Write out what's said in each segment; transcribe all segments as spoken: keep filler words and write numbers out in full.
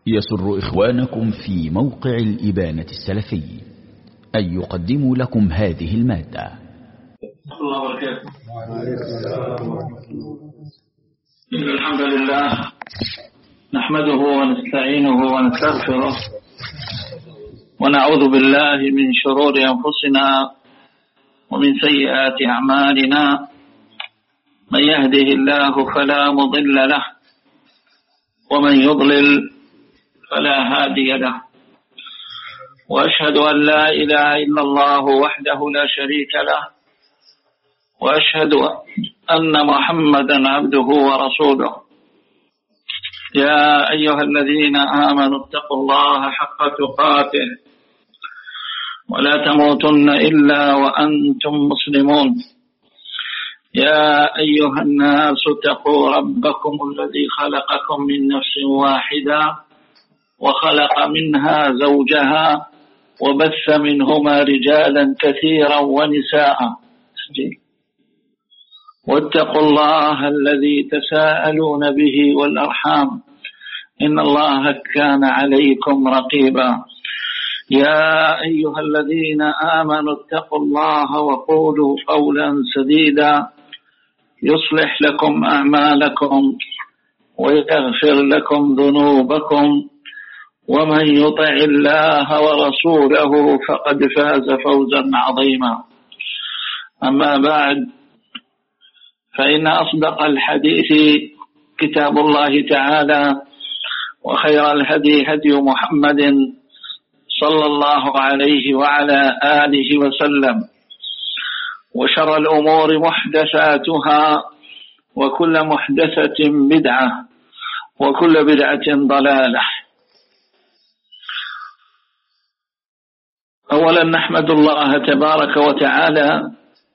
يسر إخوانكم في موقع الإبانة السلفي أن يقدموا لكم هذه المادة. الله وبركاته. إن الحمد لله نحمده ونستعينه ونستغفره ونعوذ بالله من شرور أنفسنا ومن سيئات أعمالنا. من يهده الله فلا مضل له ومن يضلل فلا هادي له، وأشهد أن لا إله إلا الله وحده لا شريك له، وأشهد أن محمدا عبده ورسوله. يا أيها الذين آمنوا اتقوا الله حق تقاته ولا تموتن إلا وأنتم مسلمون. يا أيها الناس اتقوا ربكم الذي خلقكم من نفس واحدة وخلق منها زوجها وبث منهما رجالا كثيرا ونساء، واتقوا الله الذي تساءلون به والأرحام إن الله كان عليكم رقيبا. يا أيها الذين آمنوا اتقوا الله وقولوا قولا سديدا يصلح لكم أعمالكم ويغفر لكم ذنوبكم، ومن يطع الله ورسوله فقد فاز فوزا عظيما. أما بعد، فإن أصدق الحديث كتاب الله تعالى، وخير الهدي هدي محمد صلى الله عليه وعلى آله وسلم، وشر الأمور محدثاتها، وكل محدثة بدعة، وكل بدعة ضلالة. أولا نحمد الله تبارك وتعالى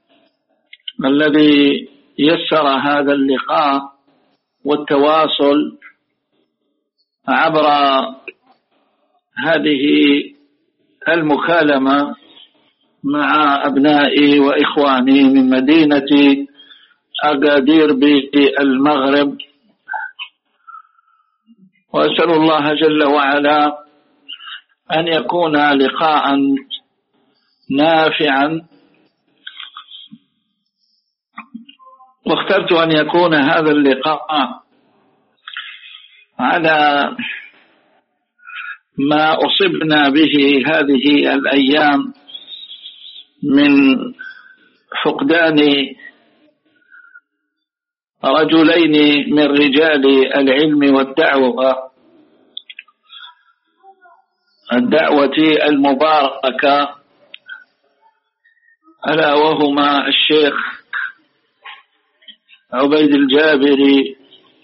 الذي يسر هذا اللقاء والتواصل عبر هذه المكالمة مع أبنائي وإخواني من مدينة أغادير بالمغرب، وأسأل الله جل وعلا أن يكون لقاء نافعا. واخترت أن يكون هذا اللقاء على ما أصبنا به هذه الأيام من فقدان رجلين من رجال العلم والدعوة الدعوة المباركة، ألا وهما الشيخ عبيد الجابري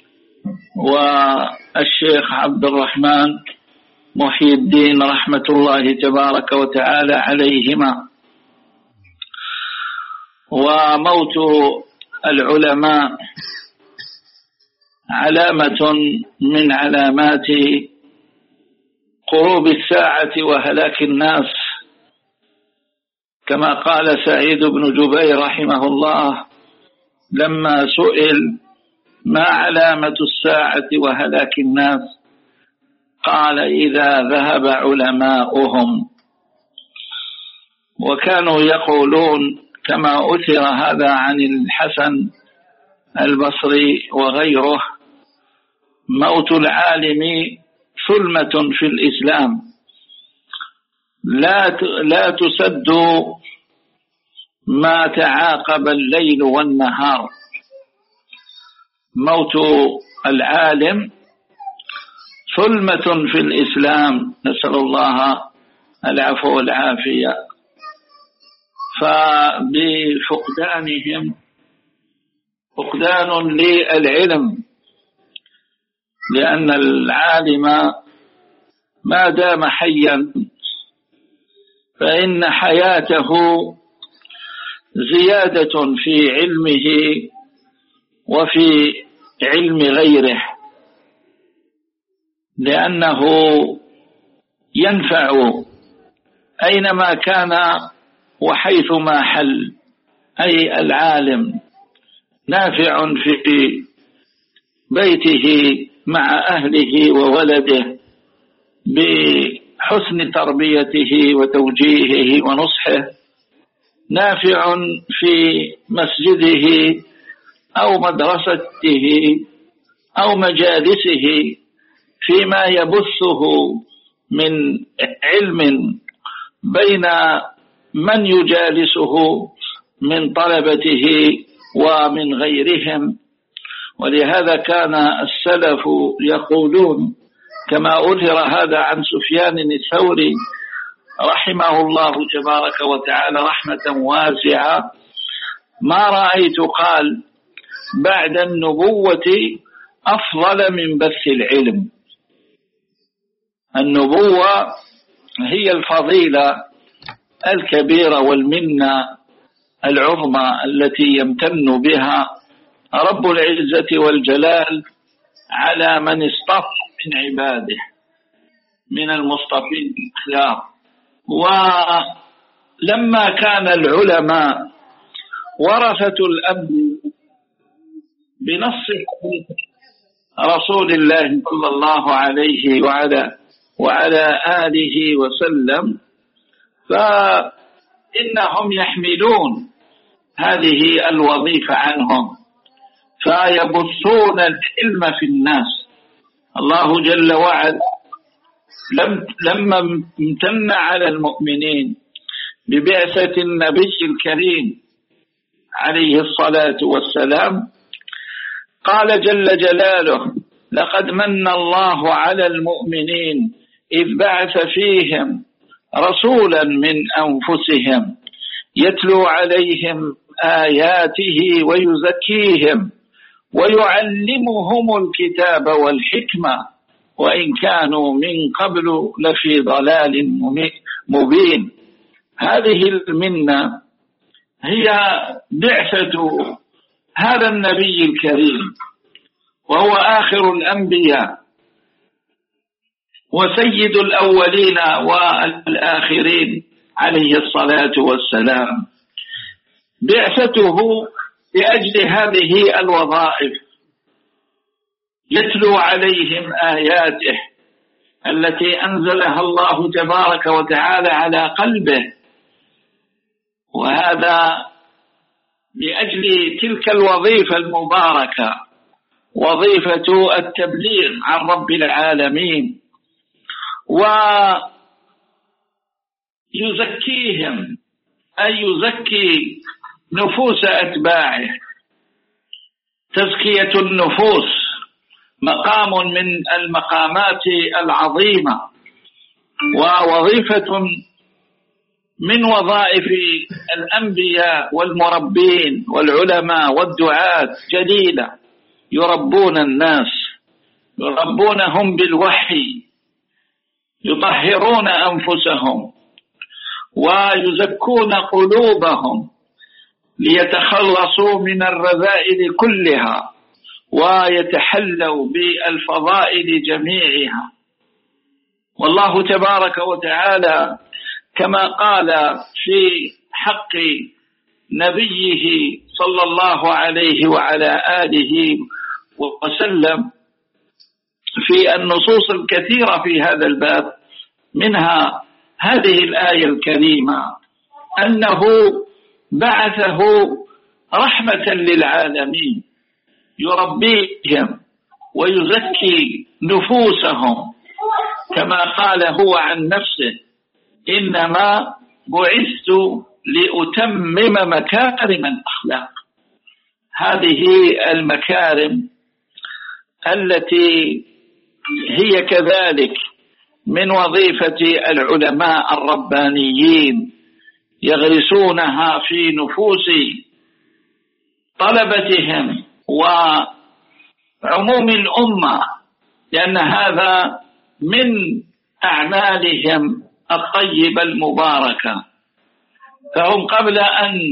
والشيخ عبد الرحمن محي الدين رحمة الله تبارك وتعالى عليهما. وموت العلماء علامة من علامات قروب الساعة وهلاك الناس، كما قال سعيد بن جبير رحمه الله لما سئل ما علامة الساعة وهلاك الناس، قال إذا ذهب علماؤهم. وكانوا يقولون كما أثر هذا عن الحسن البصري وغيره: موت العالم ثلمة في الإسلام لا لا تسد ما تعاقب الليل والنهار. موت العالم ثلمة في الإسلام، نسأل الله العفو والعافية. فبفقدانهم فقدان للعلم، لأن العالم ما دام حيا فإن حياته زيادة في علمه وفي علم غيره، لأنه ينفع أينما كان وحيثما حل، أي العالم نافع في بيته مع أهله وولده بحسن تربيته وتوجيهه ونصحه، نافع في مسجده أو مدرسته أو مجالسه فيما يبثه من علم بين من يجالسه من طلبته ومن غيرهم. ولهذا كان السلف يقولون كما أظهر هذا عن سفيان الثوري رحمه الله تبارك وتعالى رحمة واسعة: ما رأيت قال بعد النبوة أفضل من بث العلم. النبوة هي الفضيلة الكبيرة والمنة العظمى التي يمتن بها رب العزة والجلال على من اصطفى من عباده من المصطفين الأخيار. ولما كان العلماء ورثة الأنبياء بنص رسول الله صلى الله عليه وعلى وعلى آله وسلم، فإنهم يحملون هذه الوظيفة عنهم فيبثون العلم في الناس. الله جل وعلا لما امتن على المؤمنين ببعثة النبي الكريم عليه الصلاة والسلام قال جل جلاله: لقد من الله على المؤمنين إذ بعث فيهم رسولا من أنفسهم يتلو عليهم آياته ويزكيهم ويعلمهم الكتاب والحكمة وإن كانوا من قبل لفي ضلال مبين. هذه المنة هي بعثة هذا النبي الكريم، وهو آخر الأنبياء وسيد الأولين والآخرين عليه الصلاة والسلام. بعثته لأجل هذه الوظائف: يتلو عليهم آياته التي أنزلها الله تبارك وتعالى على قلبه، وهذا لأجل تلك الوظيفة المباركة، وظيفة التبليغ عن رب العالمين، ويزكيهم أي يزكي نفوس أتباعه. تزكية النفوس مقام من المقامات العظيمة ووظيفة من وظائف الأنبياء والمربين والعلماء والدعاة جليلة، يربون الناس، يربونهم بالوحي، يطهرون أنفسهم ويزكون قلوبهم ليتخلصوا من الرذائل كلها ويتحلوا بالفضائل جميعها. والله تبارك وتعالى كما قال في حق نبيه صلى الله عليه وعلى آله وسلم في النصوص الكثيرة في هذا الباب، منها هذه الآية الكريمة أنه بعثه رحمة للعالمين، يربيهم ويزكي نفوسهم، كما قال هو عن نفسه: إنما بعثت لأتمم مكارم الأخلاق. هذه المكارم التي هي كذلك من وظيفة العلماء الربانيين، يغرسونها في نفوس طلبتهم وعموم الأمة، لأن هذا من أعمالهم الطيبة المباركة. فهم قبل أن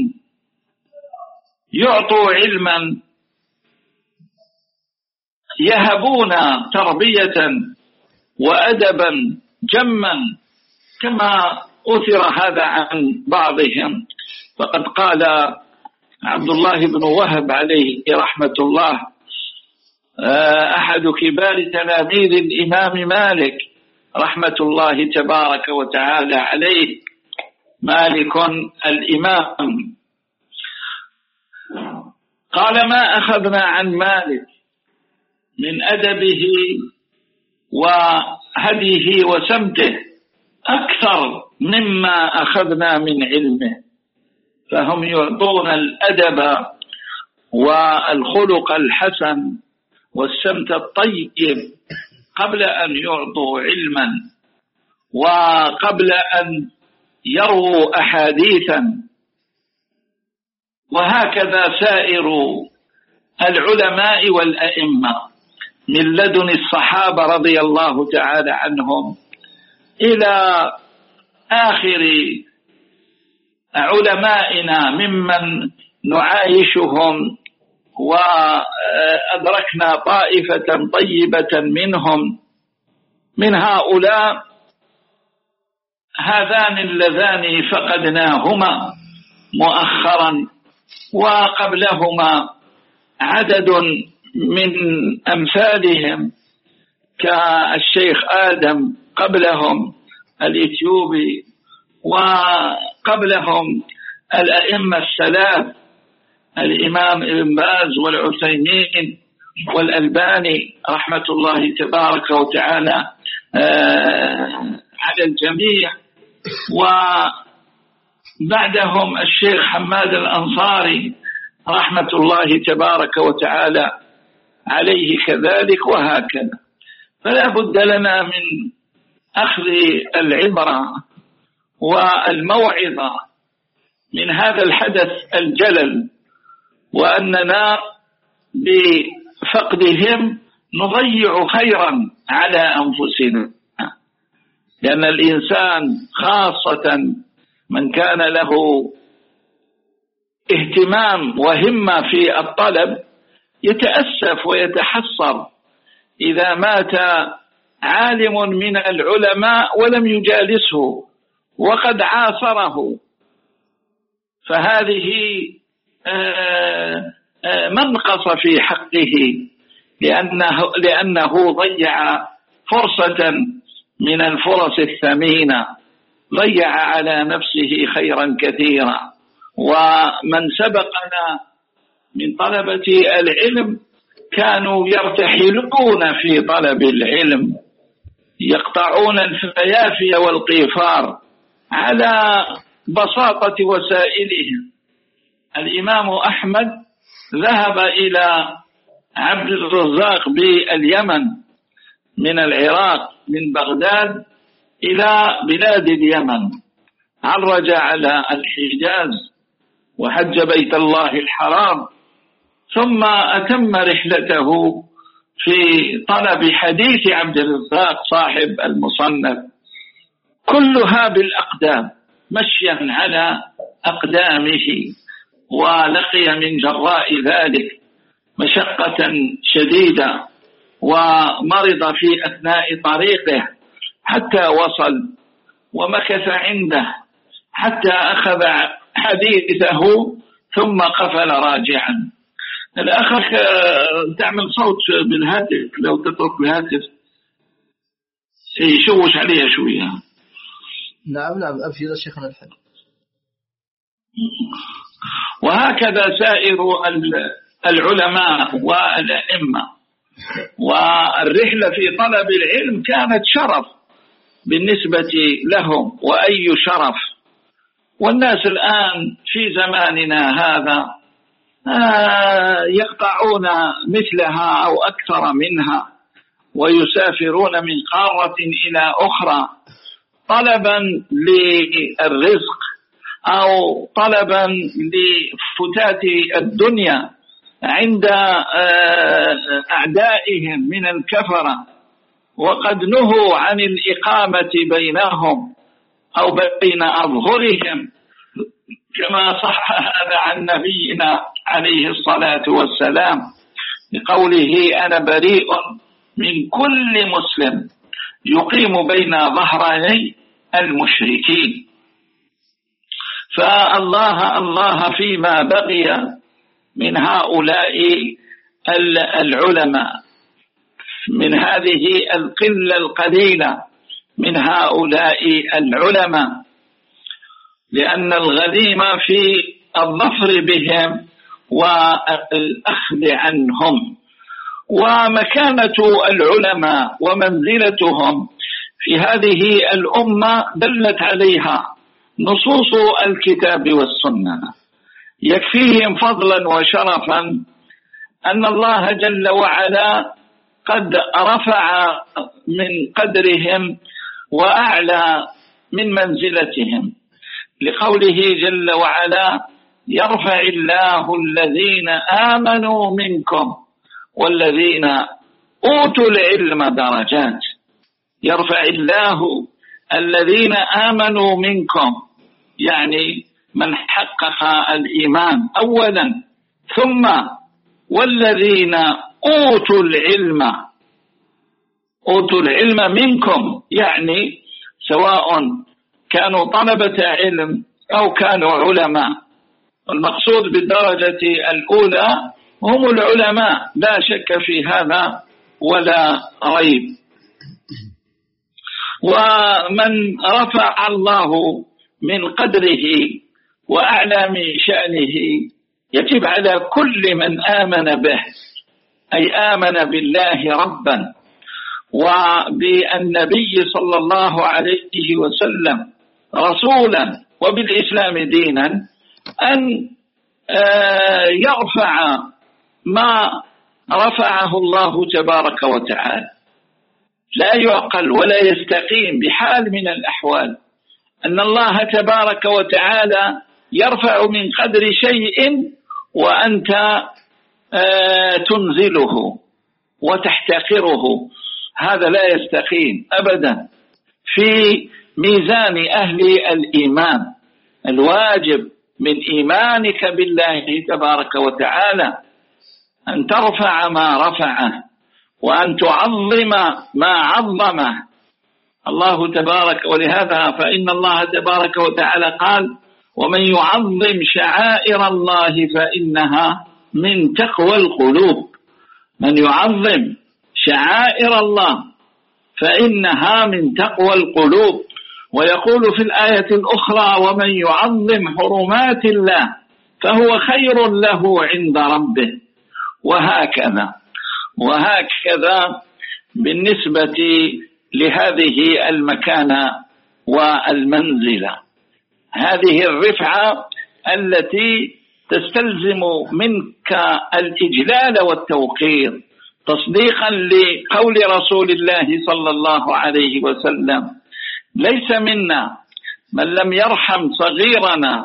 يعطوا علما يهبون تربية وأدبا جما، كما أثر هذا عن بعضهم. فقد قال عبد الله بن وهب عليه رحمة الله، أحد كبار تلاميذ الإمام مالك: رحمة الله تبارك وتعالى عليه، مالك الإمام. قال: ما أخذنا عن مالك من أدبه وهديه وسمته أكثر مما أخذنا من علمه، فهم يعطون الأدب والخلق الحسن والسمت الطيب قبل أن يعطوا علما، وقبل أن يرووا أحاديثا. وهكذا سائر العلماء والأئمة من لدن الصحابة رضي الله تعالى عنهم إلى آخر علمائنا ممن نعايشهم وأدركنا طائفة طيبة منهم. من هؤلاء هذان اللذان فقدناهما مؤخرا، وقبلهما عدد من أمثالهم كالشيخ آدم، قبلهم الإثيوبي، وقبلهم الأئمة الثلاث الإمام ابن باز والعثيمين والألباني رحمة الله تبارك وتعالى على الجميع، وبعدهم الشيخ حماد الأنصاري رحمة الله تبارك وتعالى عليه كذلك، وهكذا. فلا بد لنا من أخذ العبرة والموعظة من هذا الحدث الجلل، وأننا بفقدهم نضيع خيرا على أنفسنا، لأن الإنسان خاصة من كان له اهتمام وهمة في الطلب يتأسف ويتحسر إذا مات عالم من العلماء ولم يجالسه وقد عاصره، فهذه منقص في حقه، لأنه, لأنه ضيع فرصة من الفرص الثمينة، ضيع على نفسه خيرا كثيرا. ومن سبقنا من طلبة العلم كانوا يرتحلون في طلب العلم، يقطعون الفيافي والقيفار على بساطة وسائلهم. الإمام أحمد ذهب إلى عبد الرزاق باليمن من العراق من بغداد إلى بلاد اليمن، عرج على الحجاز وحج بيت الله الحرام، ثم أتم رحلته في طلب حديث عبد الرزاق صاحب المصنف، كلها بالأقدام، مشيا على أقدامه، ولقي من جراء ذلك مشقة شديدة، ومرض في أثناء طريقه حتى وصل، ومكث عنده حتى أخذ حديثه ثم قفل راجعا. الأخ تعمل صوت بالهاتف، لو تترك الهاتف يشوش عليها شوية. نعم نعم أفيد شيخنا الحاج. وهكذا سائر العلماء والأئمة. والرحلة في طلب العلم كانت شرف بالنسبة لهم، وأي شرف. والناس الآن في زماننا هذا يقطعون مثلها أو أكثر منها، ويسافرون من قارة إلى أخرى طلبا للرزق أو طلبا لفتات الدنيا عند أعدائهم من الكفرة، وقد نهوا عن الإقامة بينهم أو بين أظهرهم، كما صح هذا عن نبينا عليه الصلاة والسلام بقوله: أنا بريء من كل مسلم يقيم بين ظهري المشركين. فالله الله فيما بقي من هؤلاء العلماء، من هذه القلة القليلة من هؤلاء العلماء، لأن الغنيمة في الظفر بهم والأخذ عنهم. ومكانة العلماء ومنزلتهم في هذه الأمة دلت عليها نصوص الكتاب والسنة. يكفيهم فضلا وشرفا أن الله جل وعلا قد رفع من قدرهم وأعلى من منزلتهم، لقوله جل وعلا: يرفع الله الذين آمنوا منكم والذين أوتوا العلم درجات. يرفع الله الذين آمنوا منكم، يعني من حقق الإيمان أولا، ثم والذين أوتوا العلم. أوتوا العلم منكم يعني سواء كانوا طلبة علم أو كانوا علماء. المقصود بالدرجة الأولى هم العلماء، لا شك في هذا ولا ريب. ومن رفع الله من قدره وأعلى من شأنه يجب على كل من آمن به، أي آمن بالله ربا وبالنبي صلى الله عليه وسلم رسولا وبالإسلام دينا، أن يرفع ما رفعه الله تبارك وتعالى. لا يعقل ولا يستقيم بحال من الأحوال أن الله تبارك وتعالى يرفع من قدر شيء وأنت تنزله وتحتقره. هذا لا يستقيم أبدا في ميزان أهل الإيمان. الواجب من إيمانك بالله تبارك وتعالى أن ترفع ما رفعه وأن تعظم ما عظمه الله تبارك. ولهذا فإن الله تبارك وتعالى قال: ومن يعظم شعائر الله فإنها من تقوى القلوب. من يعظم شعائر الله فإنها من تقوى القلوب. ويقول في الآية الأخرى: ومن يعظم حرمات الله فهو خير له عند ربه. وهكذا وهكذا بالنسبة لهذه المكانة والمنزلة، هذه الرفعة التي تستلزم منك الإجلال والتوقير، تصديقا لقول رسول الله صلى الله عليه وسلم: ليس منا من لم يرحم صغيرنا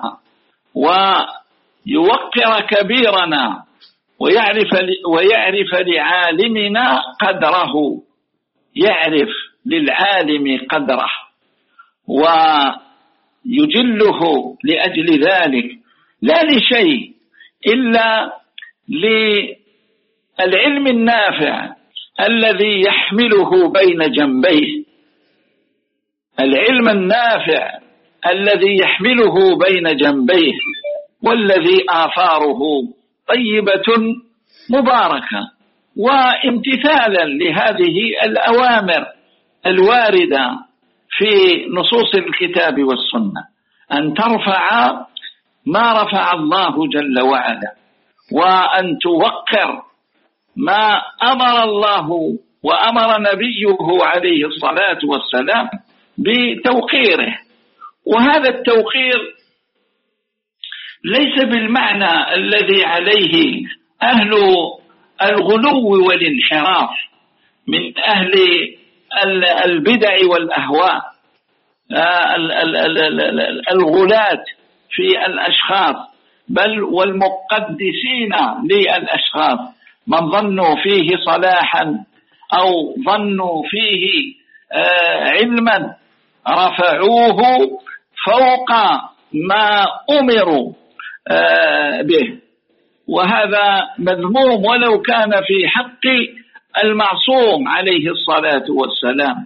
ويوقر كبيرنا ويعرف ويعرف لعالمنا قدره. يعرف للعالم قدره ويجله لأجل ذلك، لا لشيء إلا للعلم النافع الذي يحمله بين جنبيه. العلم النافع الذي يحمله بين جنبيه والذي آثاره طيبة مباركة، وامتثالا لهذه الأوامر الواردة في نصوص الكتاب والسنة، أن ترفع ما رفع الله جل وعلا، وأن توقر ما أمر الله وأمر نبيه عليه الصلاة والسلام بتوقيره. وهذا التوقير ليس بالمعنى الذي عليه أهل الغلو والانحراف من أهل البدع والأهواء، الغلاة في الأشخاص بل والمقدسين للأشخاص، من ظنوا فيه صلاحا أو ظنوا فيه علما رفعوه فوق ما أمروا به، وهذا مذموم ولو كان في حق المعصوم عليه الصلاة والسلام.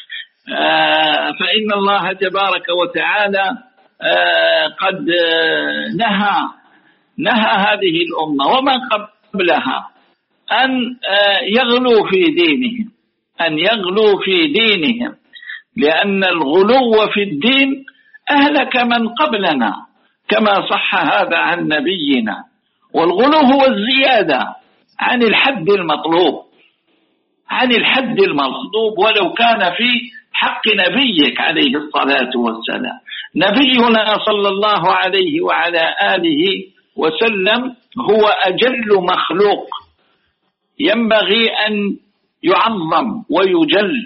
فإن الله تبارك وتعالى قد نهى نهى هذه الأمة وما قبلها أن يغلوا في دينهم أن يغلوا في دينهم لأن الغلو في الدين أهلك من قبلنا كما صح هذا عن نبينا. والغلو هو الزيادة عن الحد المطلوب، عن الحد المطلوب ولو كان في حق نبيك عليه الصلاة والسلام. نبينا صلى الله عليه وعلى آله وسلم هو أجل مخلوق، ينبغي أن يعظم ويجل،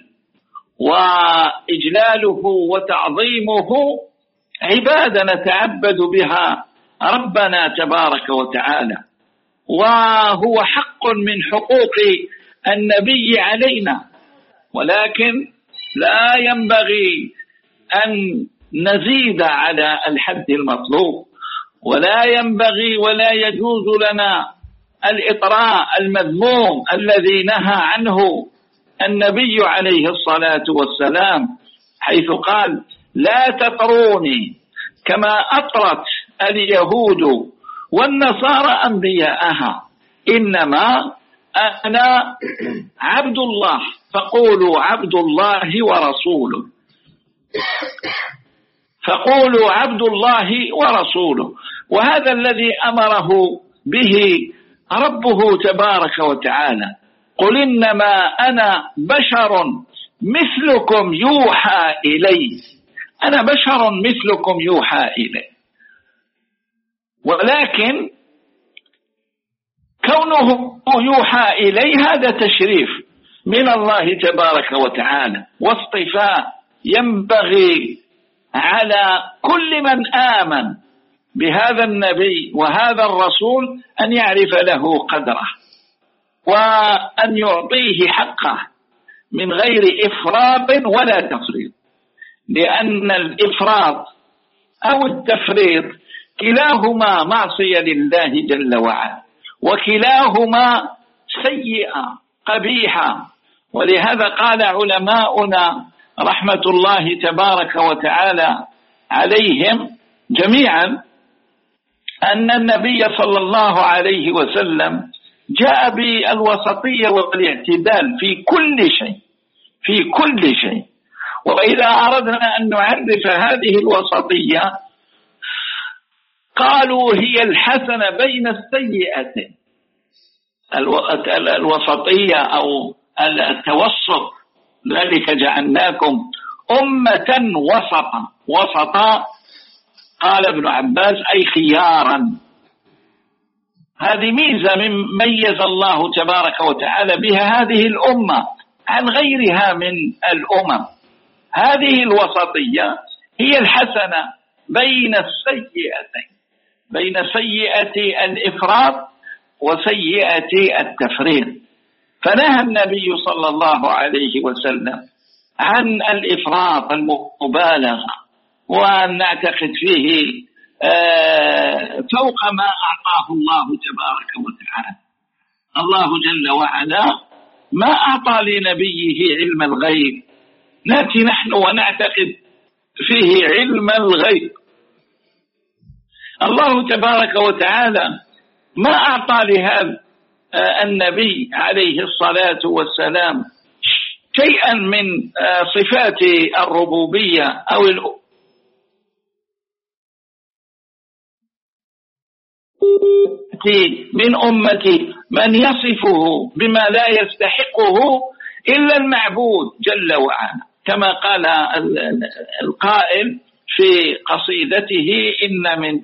وإجلاله وتعظيمه عبادة نتعبد بها ربنا تبارك وتعالى، وهو حق من حقوق النبي علينا. ولكن لا ينبغي أن نزيد على الحد المطلوب، ولا ينبغي ولا يجوز لنا الإطراء المذموم الذي نهى عنه النبي عليه الصلاة والسلام، حيث قال: لا تطروني كما أطرت اليهود والنصارى أنبياءها، إنما أنا عبد الله فقولوا عبد الله ورسوله، فقولوا عبد الله ورسوله. وهذا الذي أمره به ربه تبارك وتعالى: قل إنما أنا بشر مثلكم يوحى إلي، أنا بشر مثلكم يوحى إلي. ولكن كونه يوحى إلي هذا تشريف من الله تبارك وتعالى واصطفاء، ينبغي على كل من آمن بهذا النبي وهذا الرسول أن يعرف له قدره وأن يعطيه حقه من غير إفراط ولا تفريط، لأن الإفراط أو التفريط كلاهما معصية لله جل وعلا، وكلاهما سيئة قبيحة. ولهذا قال علماؤنا رحمة الله تبارك وتعالى عليهم جميعا أن النبي صلى الله عليه وسلم جاء بالوسطية والاعتدال في كل شيء، في كل شيء. وإذا أردنا أن نعرف هذه الوسطية قالوا هي الحسنة بين السيئتين، الوسطية أو التوسط، ذلك جعلناكم أمة وسطا. وسطا قال ابن عباس أي خيارا. هذه ميزة من ميز الله تبارك وتعالى بها هذه الأمة عن غيرها من الأمم. هذه الوسطية هي الحسنة بين السيئتين، بين سيئة الإفراط وسيئة التفريط. فنهى النبي صلى الله عليه وسلم عن الإفراط المبالغة، وأن نعتقد فيه فوق ما أعطاه الله تبارك وتعالى. الله جل وعلا ما أعطى لنبيه علم الغيب، نأتي نحن ونعتقد فيه علم الغيب. الله تبارك وتعالى ما أعطى لهذا النبي عليه الصلاة والسلام شيئا من صفات الربوبية أو من أمتي من يصفه بما لا يستحقه إلا المعبود جل وعلا، كما قال القائل في قصيدته: إن من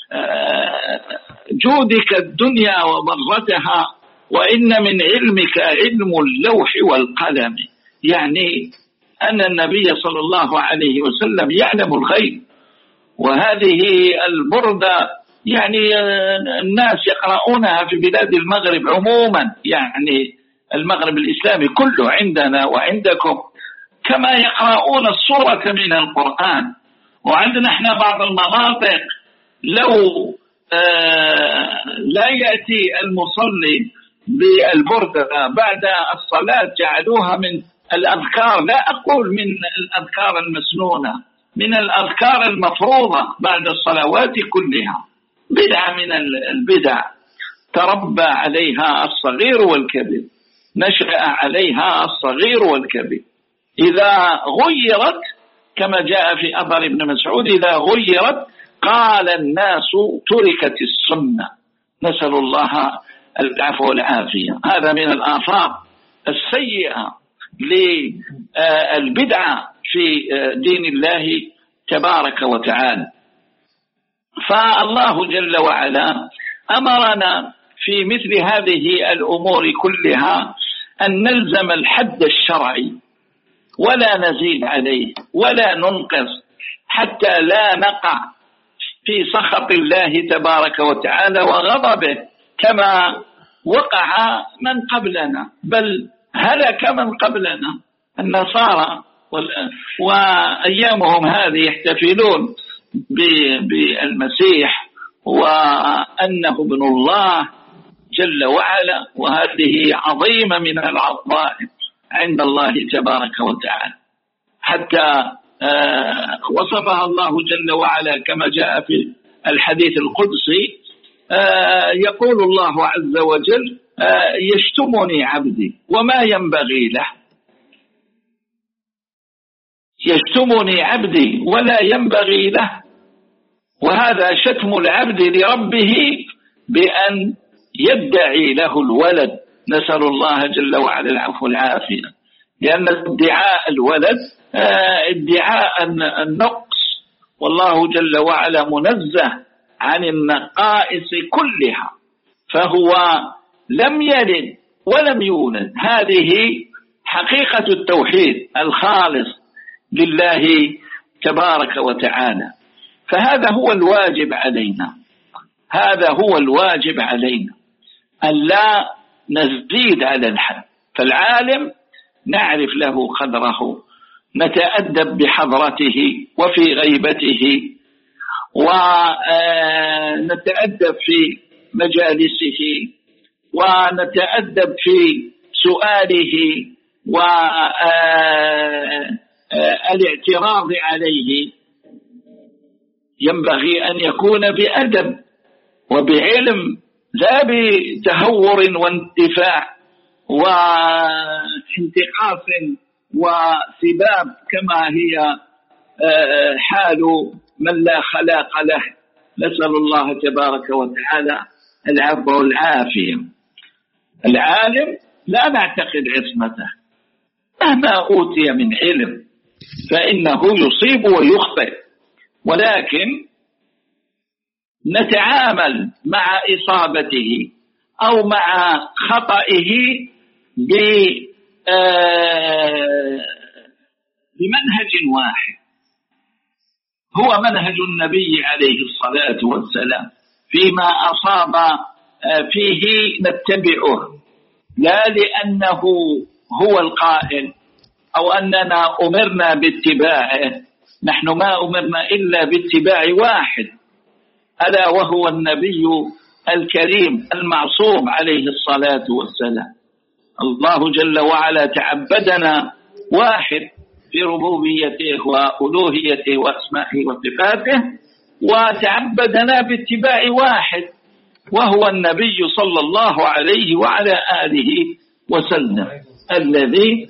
جودك الدنيا وضرتها، وإن من علمك علم اللوح والقلم. يعني أن النبي صلى الله عليه وسلم يعلم الغيب. وهذه البردة يعني الناس يقرؤونها في بلاد المغرب عموما، يعني المغرب الإسلامي كله عندنا وعندكم، كما يقرؤون السورة من القرآن. وعندنا احنا بعض المناطق لو آه لا يأتي المصلي بالبردة بعد الصلاة جعلوها من الأذكار، لا أقول من الأذكار المسنونة، من الأذكار المفروضة بعد الصلوات كلها. بدعة من البدع تربى عليها الصغير والكبير، نشأ عليها الصغير والكبير. إذا غيرت كما جاء في أثر ابن مسعود إذا غيرت قال الناس تركت السنة، نسأل الله العفو والعافية. هذا من الآثار السيئة للبدعة في دين الله تبارك وتعالى. فالله جل وعلا أمرنا في مثل هذه الأمور كلها أن نلزم الحد الشرعي ولا نزيد عليه ولا ننقص حتى لا نقع في سخط الله تبارك وتعالى وغضبه كما وقع من قبلنا، بل هلك من قبلنا النصارى وأيامهم هذه يحتفلون بالمسيح وأنه ابن الله جل وعلا، وهذه عظيمة من العظائم عند الله تبارك وتعالى، حتى آه وصفها الله جل وعلا كما جاء في الحديث القدسي. آه يقول الله عز وجل آه يشتمني عبدي وما ينبغي له، يشتمني عبدي ولا ينبغي له، وهذا شتم العبد لربه بأن يدعي له الولد، نسأل الله جل وعلا العفو والعافية، لأن ادعاء الولد ادعاء النقص، والله جل وعلا منزه عن النقائص كلها، فهو لم يلد ولم يولد. هذه حقيقة التوحيد الخالص لله تبارك وتعالى. فهذا هو الواجب علينا، هذا هو الواجب علينا أن لا نزيد على الحد. فالعالم نعرف له قدره، نتأدب بحضرته وفي غيبته، ونتأدب في مجالسه، ونتأدب في سؤاله والاعتراض عليه. ينبغي أن يكون بأدب وبعلم، لا بتهور واندفاع وانتقاص وسباب كما هي حال من لا خلاق له، نسأل الله تبارك وتعالى العفو والعافية. العالم لا نعتقد عصمته مهما أوتي من علم، فإنه يصيب ويخطئ، ولكن نتعامل مع إصابته أو مع خطئه بمنهج واحد، هو منهج النبي عليه الصلاة والسلام، فيما أصاب فيه نتبعه، لا لأنه هو القائل أو أننا أمرنا باتباعه، نحن ما أمرنا إلا باتباع واحد، ألا وهو النبي الكريم المعصوم عليه الصلاة والسلام. الله جل وعلا تعبدنا واحد في ربوبيته وألوهيته وأسمائه وصفاته، وتعبدنا باتباع واحد وهو النبي صلى الله عليه وعلى آله وسلم، الذي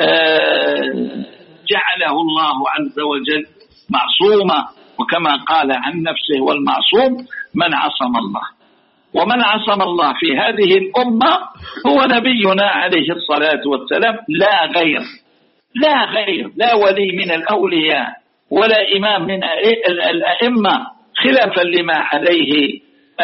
جعله الله عز وجل معصوما، وكما قال عن نفسه والمعصوم من عصم الله، ومن عصم الله في هذه الأمة هو نبينا عليه الصلاة والسلام، لا غير، لا غير، لا ولي من الأولياء ولا إمام من الأئمة، خلافا لما عليه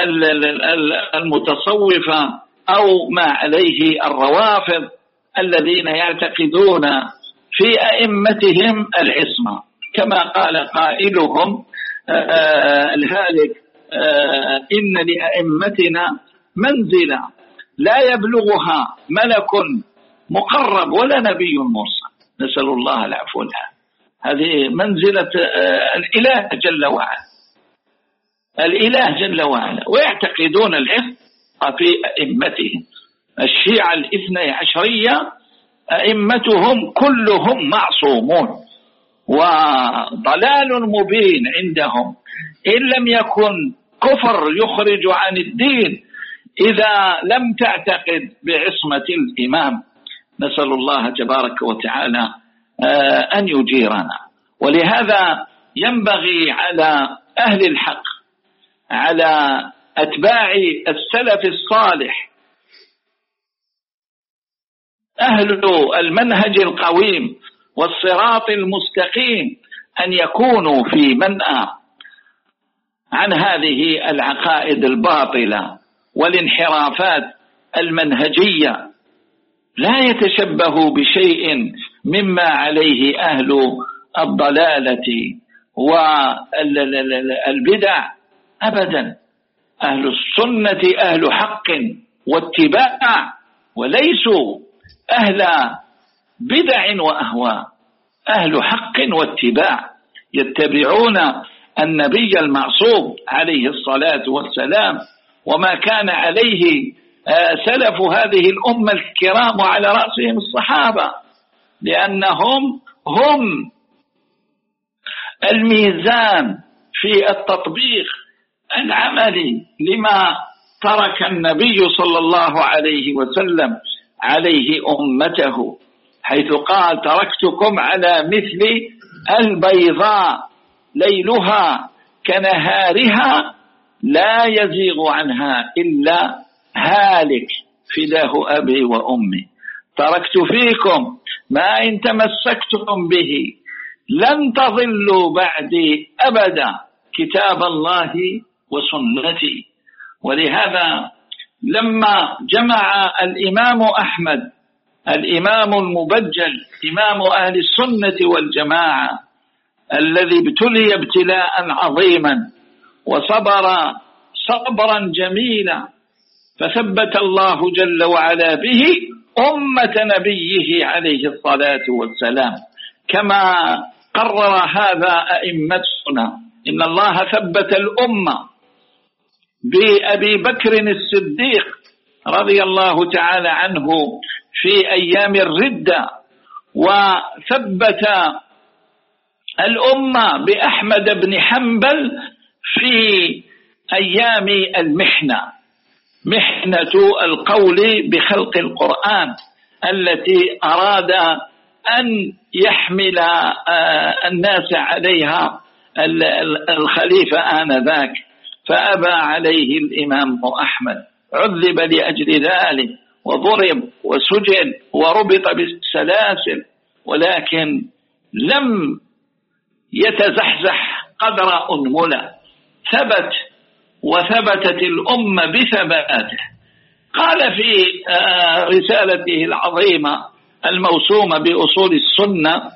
المتصوفة أو ما عليه الروافض الذين يعتقدون في أئمتهم العصمة، كما قال قائلهم الهالك إن لأئمتنا منزلة لا يبلغها ملك مقرب ولا نبي مرسل، نسأل الله العفو والعافية. هذه منزلة الإله جل وعلا، الإله جل وعلا، ويعتقدون العصمة في أئمتهم. الشيعة الاثني عشرية أئمتهم كلهم معصومون، وضلال مبين عندهم، إن لم يكن كفر يخرج عن الدين إذا لم تعتقد بعصمة الإمام. نسأل الله تبارك وتعالى أن يجيرنا. ولهذا ينبغي على أهل الحق، على أتباع السلف الصالح، أهل المنهج القويم والصراط المستقيم، أن يكونوا في منأى عن هذه العقائد الباطلة والانحرافات المنهجية، لا يتشبه بشيء مما عليه أهل الضلالة والبدع أبدا. أهل السنة أهل حق واتباع، وليسوا أهل بدع وأهواء، أهل حق واتباع، يتبعون النبي المعصوم عليه الصلاة والسلام وما كان عليه سلف هذه الأمة الكرام، وعلى رأسهم الصحابة، لأنهم هم الميزان في التطبيق العملي لما ترك النبي صلى الله عليه وسلم عليه أمته، حيث قال: تركتكم على مثل البيضاء ليلها كنهارها لا يزيغ عنها إلا هالك فداه أبي وأمي. تركت فيكم ما إن تمسكتم به لن تضلوا بعدي أبدا، كتاب الله وسنتي. ولهذا لما جمع الإمام أحمد، الإمام المبجل، إمام أهل السنة والجماعة، الذي ابتلي ابتلاء عظيما وصبر صبرا جميلا، فثبت الله جل وعلا به أمة نبيه عليه الصلاة والسلام، كما قرر هذا أئمتنا. إن الله ثبت الأمة بأبي بكر الصديق رضي الله تعالى عنه في أيام الردة، وثبت الأمة بأحمد بن حنبل في أيام المحنة، محنة القول بخلق القرآن، التي أراد أن يحمل الناس عليها الخليفة آنذاك، فأبى عليه الإمام أحمد، عذب لأجل ذلك وضرب وسجن وربط بالسلاسل، ولكن لم يتزحزح قدر أنملة، ثبت وثبتت الأمة بثباته. قال في رسالته العظيمة الموسومة بأصول السنة: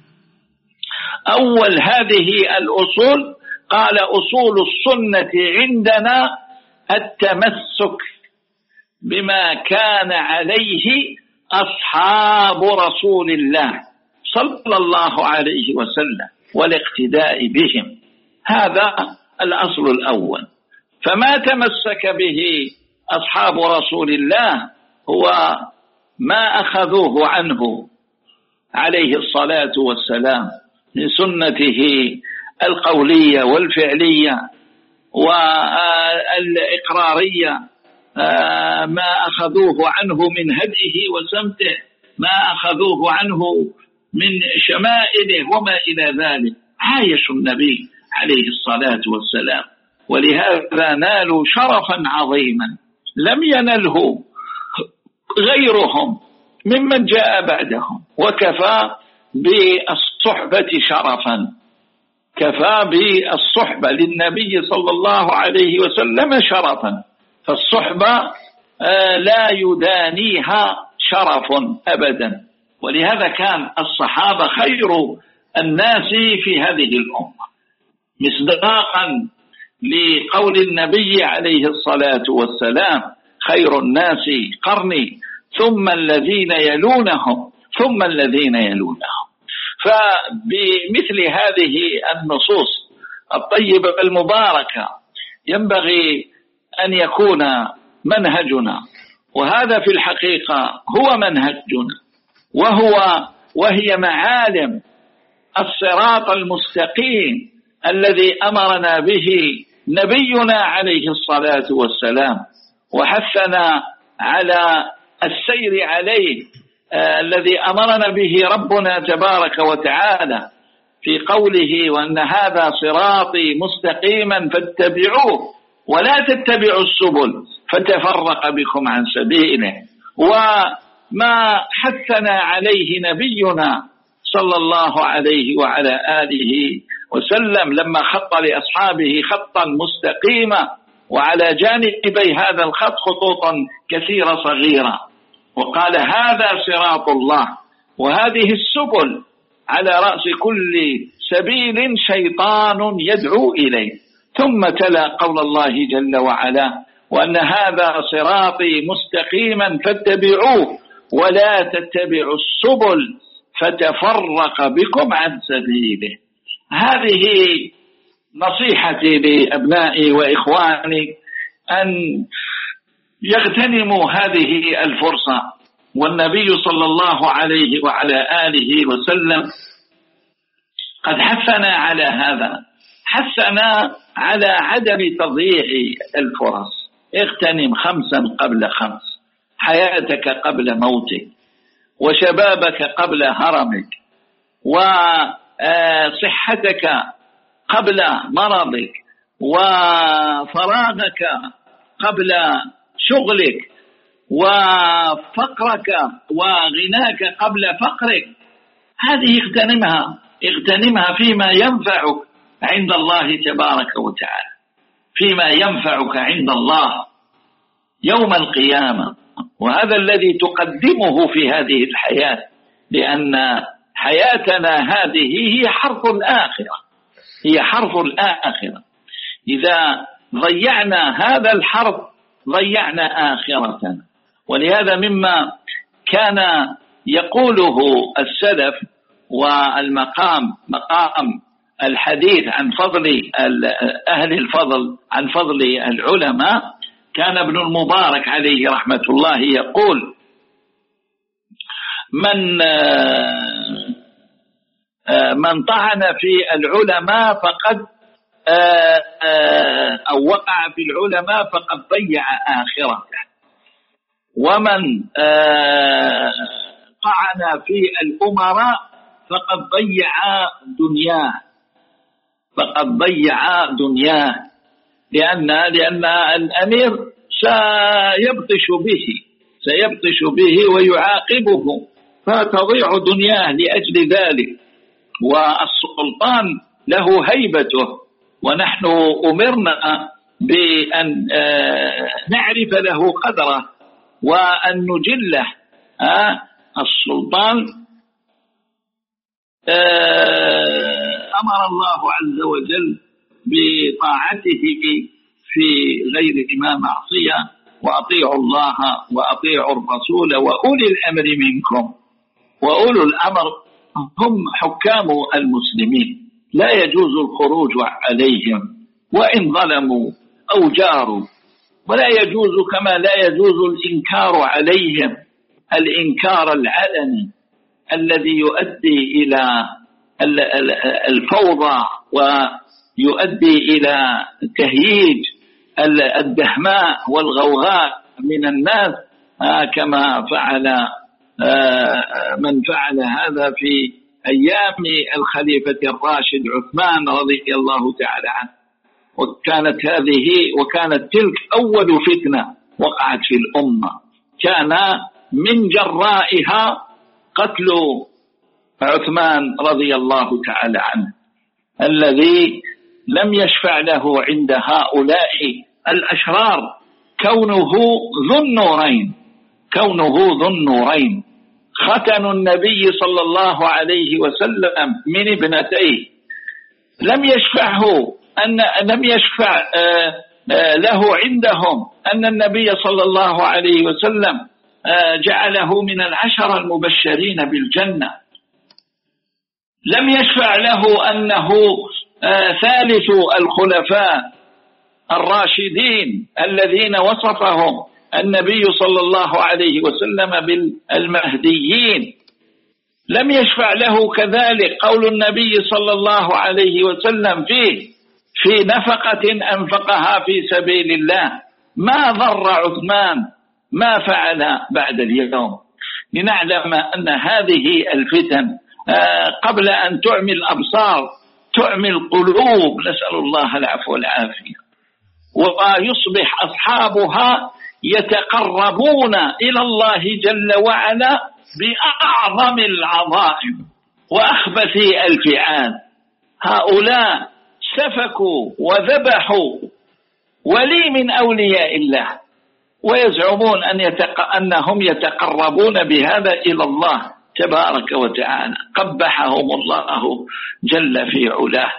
أول هذه الأصول، قال: أصول السنة عندنا التمسك بما كان عليه أصحاب رسول الله صلى الله عليه وسلم والاقتداء بهم، هذا الأصل الأول. فما تمسك به أصحاب رسول الله هو ما أخذوه عنه عليه الصلاة والسلام من سنته القولية والفعلية والإقرارية، ما أخذوه عنه من هديه وسمته، ما أخذوه عنه من شمائله وما إلى ذلك. عايش النبي عليه الصلاة والسلام، ولهذا نالوا شرفا عظيما لم ينله غيرهم ممن جاء بعدهم، وكفى بالصحبة شرفا، كفى بالصحبة للنبي صلى الله عليه وسلم شرفا، فالصحبة لا يدانيها شرف أبدا. ولهذا كان الصحابة خير الناس في هذه الأمة، مصداقا لقول النبي عليه الصلاة والسلام: خير الناس قرني ثم الذين يلونهم ثم الذين يلونهم. فبمثل هذه النصوص الطيبة المباركة ينبغي أن يكون منهجنا، وهذا في الحقيقة هو منهجنا، وهو وهي معالم الصراط المستقيم الذي أمرنا به نبينا عليه الصلاة والسلام، وحثنا على السير عليه آه الذي أمرنا به ربنا تبارك وتعالى في قوله وأن هذا صراطي مستقيما فاتبعوه ولا تتبعوا السبل فتفرق بكم عن سبيله، وما حثنا عليه نبينا صلى الله عليه وعلى آله وسلم لما خط لأصحابه خطا مستقيما وعلى جانبي هذا الخط خطوطا كثيرة صغيرة، وقال هذا صراط الله وهذه السبل على رأس كل سبيل شيطان يدعو إليه. ثم تلا قول الله جل وعلا وأن هذا صراطي مستقيما فاتبعوه ولا تتبعوا السبل فتفرق بكم عن سبيله. هذه نصيحتي لأبنائي وإخواني أن يغتنموا هذه الفرصة، والنبي صلى الله عليه وعلى آله وسلم قد حثنا على هذا، حثنا على عدم تضييع الفرص. اغتنم خمسا قبل خمس، حياتك قبل موتك، وشبابك قبل هرمك، وصحتك قبل مرضك، وفراغك قبل شغلك، وفقرك وغناك قبل فقرك. هذه اغتنمها اغتنمها فيما ينفعك عند الله تبارك وتعالى، فيما ينفعك عند الله يوم القيامة، وهذا الذي تقدمه في هذه الحياة، لأن حياتنا هذه هي حرث الآخرة، هي حرث الآخرة. إذا ضيعنا هذا الحرث ضيعنا آخرتنا. ولهذا مما كان يقوله السلف، والمقام مقام الحديث عن فضل أهل الفضل عن فضل العلماء، كان ابن المبارك عليه رحمة الله يقول من من طعن في العلماء فقد أو وقع في العلماء فقد ضيع آخرته، ومن طعن في الأمراء فقد ضيع دنياه فقد ضيع دنياه لأن لأن الأمير سيبطش به سيبطش به ويعاقبه فتضيع دنياه لأجل ذلك. والسلطان له هيبته، ونحن أمرنا بأن نعرف له قدره وأن نجله. السلطان أمر الله عز وجل بطاعته في غير ما معصية، وأطيعوا الله وأطيعوا الرسول وأولي الأمر منكم. وأولو الأمر هم حكام المسلمين، لا يجوز الخروج عليهم وإن ظلموا أو جاروا، ولا يجوز كما لا يجوز الإنكار عليهم، الإنكار العلني الذي يؤدي إلى الفوضى ويؤدي إلى تهييج الدهماء والغوغاء من الناس، كما فعل من فعل هذا في أيام الخليفة الراشد عثمان رضي الله تعالى عنه. وكانت هذه وكانت تلك أول فتنة وقعت في الأمة، كان من جرائها قتل عثمان رضي الله تعالى عنه، الذي لم يشفع له عند هؤلاء الأشرار كونه ذو النورين كونه ذو النورين ختن النبي صلى الله عليه وسلم من ابنتيه، لم يشفعه أن لم يشفع له عندهم أن النبي صلى الله عليه وسلم جعله من العشرة المبشرين بالجنة، لم يشفع له أنه ثالث الخلفاء الراشدين الذين وصفهم النبي صلى الله عليه وسلم بالمهديين، لم يشفع له كذلك قول النبي صلى الله عليه وسلم فيه في نفقة أنفقها في سبيل الله ما ضر عثمان ما فعل بعد اليوم. لنعلم أن هذه الفتن قبل أن تعمي الأبصار تعمي القلوب، نسأل الله العفو والعافية، ويصبح أصحابها يتقربون إلى الله جل وعلا بأعظم العظائم وأخبث الفعال. هؤلاء سفكوا وذبحوا ولي من أولياء الله، ويزعمون أن يتق... أنهم يتقربون بهذا إلى الله تبارك وتعالى، قبحهم الله جل في علاه.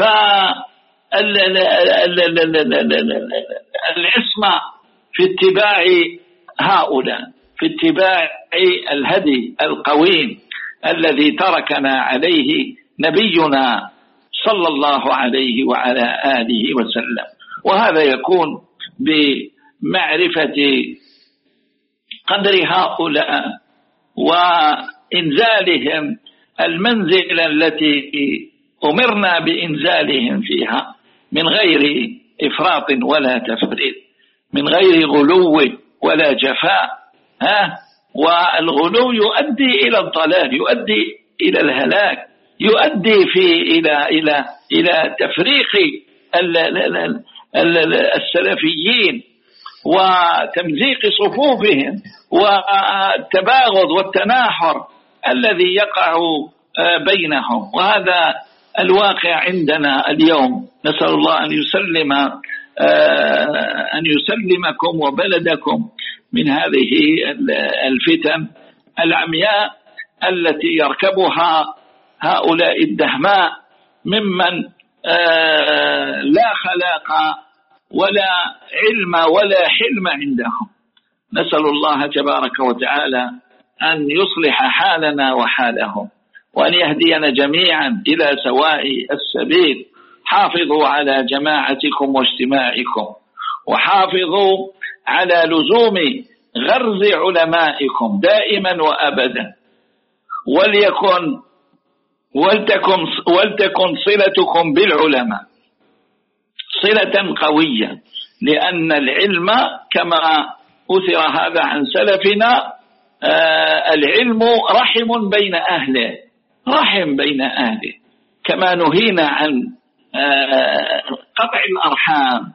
فالعصمة في اتباع هؤلاء، في اتباع الهدي القويم الذي تركنا عليه نبينا صلى الله عليه وعلى آله وسلم. وهذا يكون بمعرفة قدر هؤلاء وإنزالهم المنزلة التي أمرنا بإنزالهم فيها، من غير إفراط ولا تفريط، من غير غلو ولا جفاء. ها والغلو يؤدي إلى الضلال، يؤدي إلى الهلاك، يؤدي في إلى إلى إلى تفريق السلفيين وتمزيق صفوفهم والتباغض والتناحر الذي يقع بينهم. وهذا الواقع عندنا اليوم، نسأل الله أن يسلم أن يسلمكم وبلدكم من هذه الفتن العمياء التي يركبها هؤلاء الدهماء ممن لا خلاق ولا علم ولا حلم عندهم. نسأل الله تبارك وتعالى أن يصلح حالنا وحالهم، وأن يهدينا جميعا إلى سواء السبيل. حافظوا على جماعتكم واجتماعكم، وحافظوا على لزوم غرز علمائكم دائما وأبدا، وليكن ولتكن, ولتكن صلتكم بالعلماء صلة قوية، لأن العلم كما أثر هذا عن سلفنا آه العلم رحم بين أهله، رحم بين أهله، كما نهينا عن آه قطع الأرحام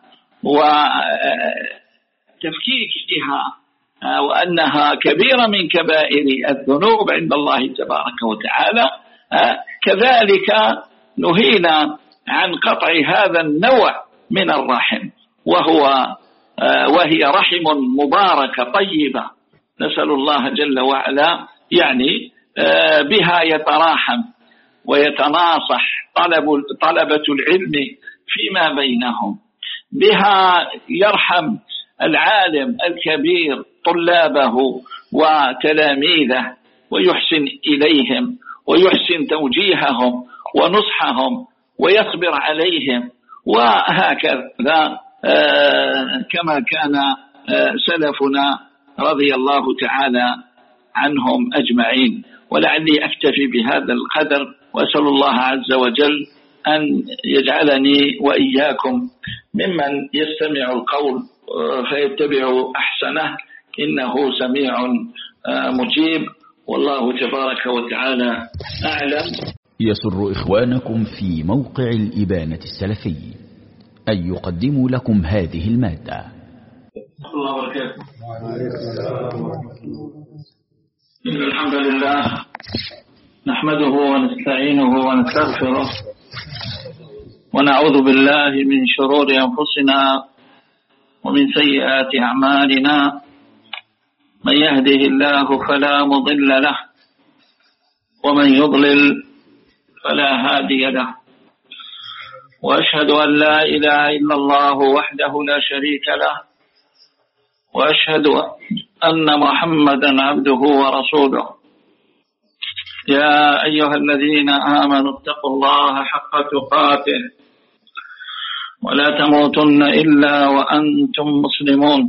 وتفكيكها آه وأنها كبيرة من كبائر الذنوب عند الله تبارك وتعالى، آه كذلك نهينا عن قطع هذا النوع من الرحم، وهو آه وهي رحم مباركة طيبة، نسأل الله جل وعلا يعني آه بها يتراحم ويتناصح طلب طلبة العلم فيما بينهم، بها يرحم العالم الكبير طلابه وتلاميذه ويحسن إليهم ويحسن توجيههم ونصحهم ويصبر عليهم، وهكذا آه كما كان آه سلفنا رضي الله تعالى عنهم أجمعين. ولعلي أكتفي بهذا القدر، وأسأل الله عز وجل أن يجعلني وإياكم ممن يستمع القول فيتبع أحسنه، إنه سميع مجيب، والله تبارك وتعالى أعلم. يسر إخوانكم في موقع الإبانة السلفي أن يقدموا لكم هذه المادة. الله وبركاته. إن الحمد لله نحمده ونستعينه ونستغفره، ونعوذ بالله من شرور أنفسنا ومن سيئات أعمالنا. من يهده الله فلا مضل له، ومن يضلل فلا هادي له. وأشهد أن لا إله إلا الله وحده لا شريك له، وأشهد أن محمدا عبده ورسوله. يا أيها الذين آمنوا اتقوا الله حق تقاته ولا تموتن إلا وأنتم مسلمون.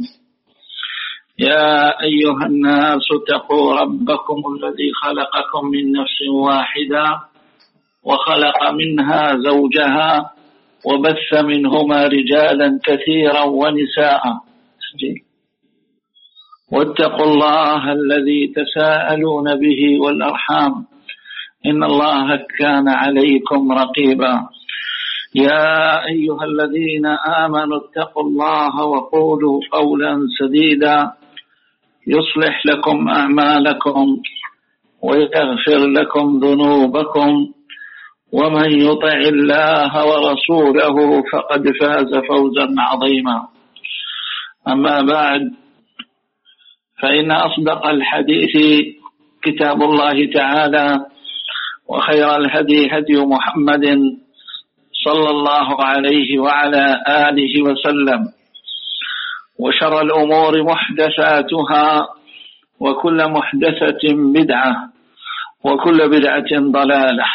يا أيها الناس اتقوا ربكم الذي خلقكم من نفس واحدة وخلق منها زوجها وبث منهما رجالا كثيرا ونساء، واتقوا الله الذي تساءلون به والأرحام إن الله كان عليكم رقيبا. يا أيها الذين آمنوا اتقوا الله وقولوا قولا سديدا يصلح لكم أعمالكم ويغفر لكم ذنوبكم ومن يطع الله ورسوله فقد فاز فوزا عظيما. أما بعد، فإن أصدق الحديث كتاب الله تعالى، وخير الهدي هدي محمد صلى الله عليه وعلى آله وسلم، وشر الأمور محدثاتها، وكل محدثة بدعة، وكل بدعة ضلالة.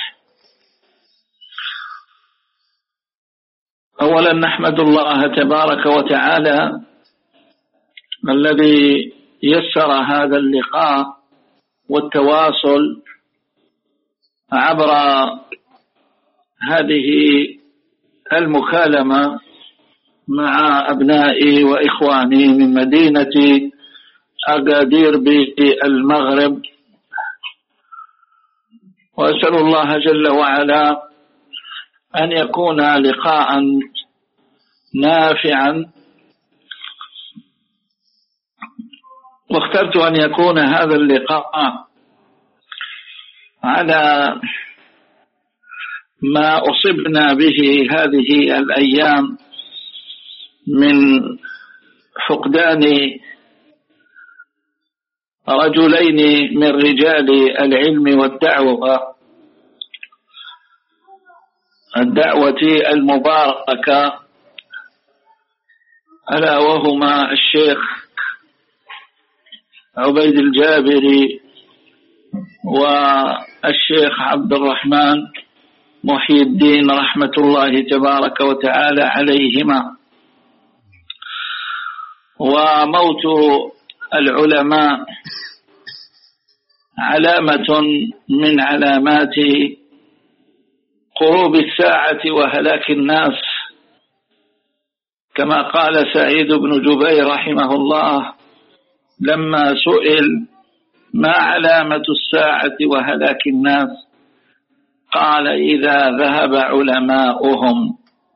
أولا نحمد الله تبارك وتعالى الذي يسر هذا اللقاء والتواصل عبر هذه المكالمة مع أبنائي وإخواني من مدينة أغادير بالمغرب، وأسأل الله جل وعلا أن يكون لقاء نافعا. واخترت أن يكون هذا اللقاء على ما أصبنا به هذه الأيام من فقدان رجلين من رجال العلم والدعوة الدعوة المباركة، ألا وهما الشيخ عبيد الجابري والشيخ عبد الرحمن محي الدين رحمة الله تبارك وتعالى عليهما. وموت العلماء علامة من علامات قروب الساعة وهلاك الناس، كما قال سعيد بن جبير رحمه الله لما سئل ما علامة الساعة وهلاك الناس، قال إذا ذهب علماؤهم.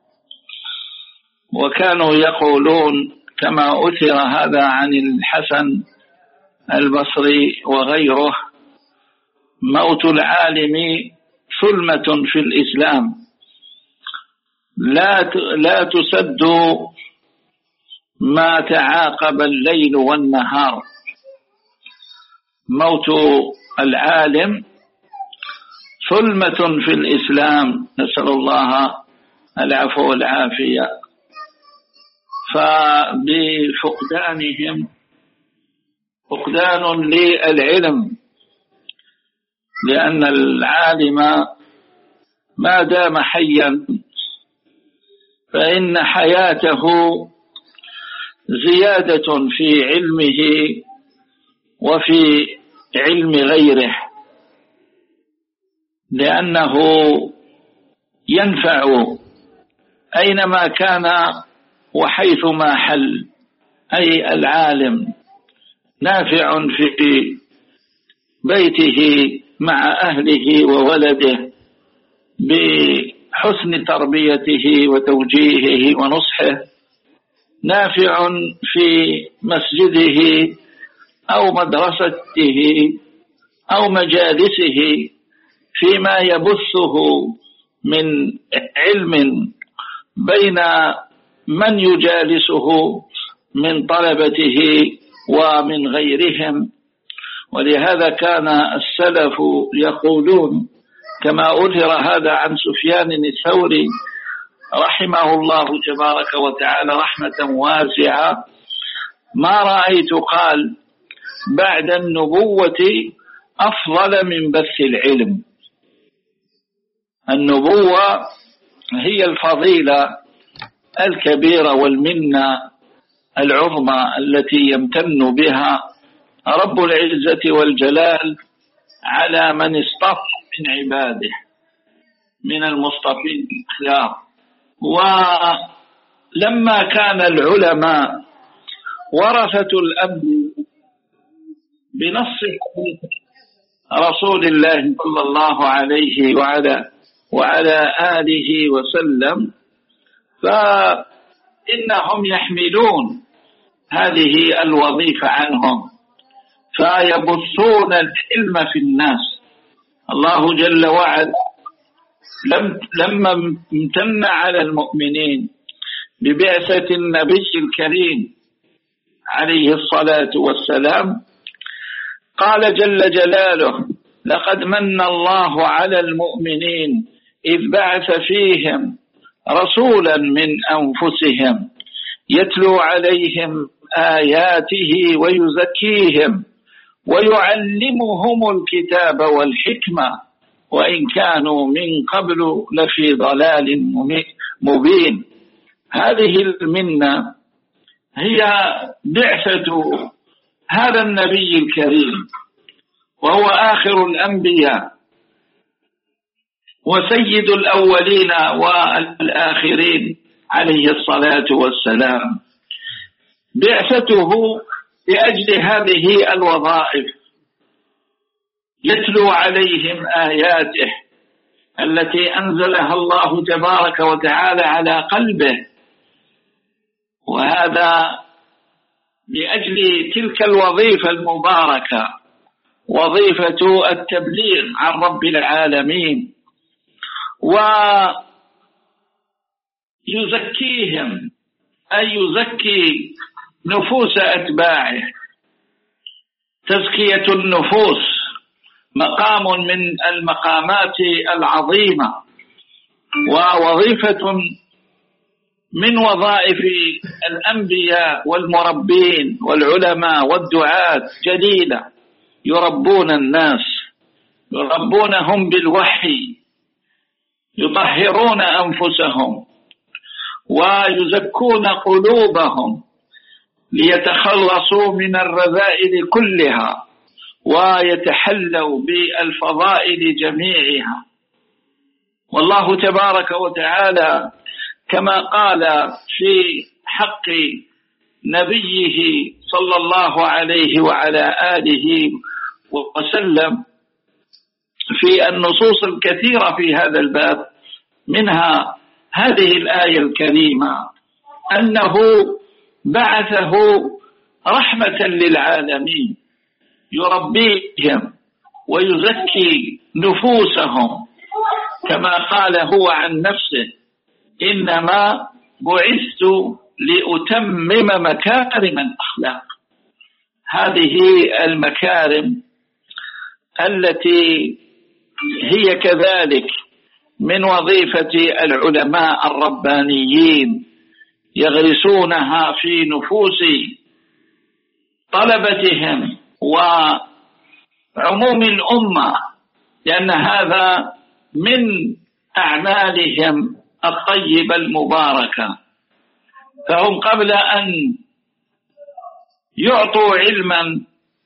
وكانوا يقولون كما أثر هذا عن الحسن البصري وغيره: موت العالم ثلمة في الإسلام لا لا تسد ما تعاقب الليل والنهار. موت العالم ثلمة في الإسلام، نسأل الله العفو والعافية. فبفقدانهم فقدان للعلم، لأن العالم ما دام حيا فإن حياته زيادة في علمه وفي علم غيره، لأنه ينفع أينما كان وحيثما حل. أي العالم نافع في بيته مع أهله وولده بحسن تربيته وتوجيهه ونصحه، نافع في مسجده أو مدرسته أو مجالسه فيما يبثه من علم بين من يجالسه من طلبته ومن غيرهم. ولهذا كان السلف يقولون كما أثر هذا عن سفيان الثوري رحمه الله تبارك وتعالى رحمة واسعة: ما رأيت قال بعد النبوة أفضل من بث العلم. النبوة هي الفضيلة الكبيرة والمنة العظمى التي يمتن بها رب العزة والجلال على من اصطفى من عباده من المصطفين الأخيار. ولما كان العلماء ورثة الأنبياء بنص رسول الله صلى الله عليه وعلى وعلى آله وسلم، فإنهم يحملون هذه الوظيفة عنهم فيبثون العلم في الناس. الله جل وعلا لم لما امتن على المؤمنين ببعثة النبي الكريم عليه الصلاة والسلام قال جل جلاله: لقد من الله على المؤمنين إذ بعث فيهم رسولا من أنفسهم يتلو عليهم آياته ويزكيهم ويعلمهم الكتاب والحكمة وإن كانوا من قبل لفي ضلال مبين. هذه المنة هي بعثة هذا النبي الكريم، وهو آخر الأنبياء وسيد الأولين والآخرين عليه الصلاة والسلام. بعثته لأجل هذه الوظائف، يتلو عليهم آياته التي أنزلها الله تبارك وتعالى على قلبه، وهذا لأجل تلك الوظيفة المباركة، وظيفة التبليغ عن رب العالمين، ويزكيهم أي يزكي نفوس أتباعه. تزكية النفوس مقام من المقامات العظيمة، ووظيفة من وظائف الأنبياء والمربين والعلماء والدعاة جليلة. يربون الناس، يربونهم بالوحي، يطهرون أنفسهم ويزكون قلوبهم ليتخلصوا من الرذائل كلها ويتحلوا بالفضائل جميعها. والله تبارك وتعالى كما قال في حق نبيه صلى الله عليه وعلى آله وسلم في النصوص الكثيرة في هذا الباب، منها هذه الآية الكريمة أنه بعثه رحمة للعالمين، يربيهم ويزكي نفوسهم، كما قال هو عن نفسه: إنما بعثت لأتمم مكارم الأخلاق. هذه المكارم التي هي كذلك من وظيفة العلماء الربانيين، يغرسونها في نفوس طلبتهم وعموم الأمة، لأن هذا من أعمالهم الطيبة المباركة. فهم قبل أن يعطوا علما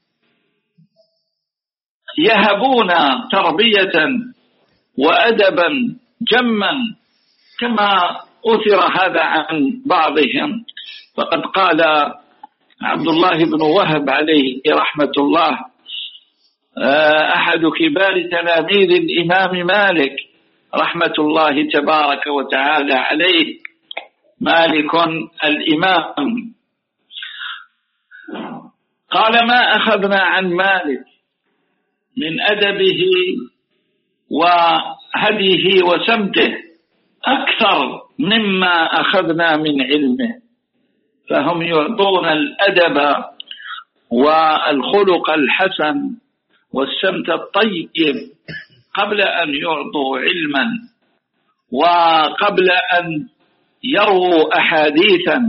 يهبون تربية وأدبا جما، كما أثر هذا عن بعضهم. فقد قال عبد الله بن وهب عليه رحمة الله، أحد كبار تلاميذ الإمام مالك رحمة الله تبارك وتعالى عليه، مالك الإمام، قال: ما أخذنا عن مالك من أدبه وهديه وسمته أكثر مما أخذنا من علمه. فهم يعطون الأدب والخلق الحسن والسمت الطيب قبل أن يعطوا علما، وقبل أن يرووا أحاديثا.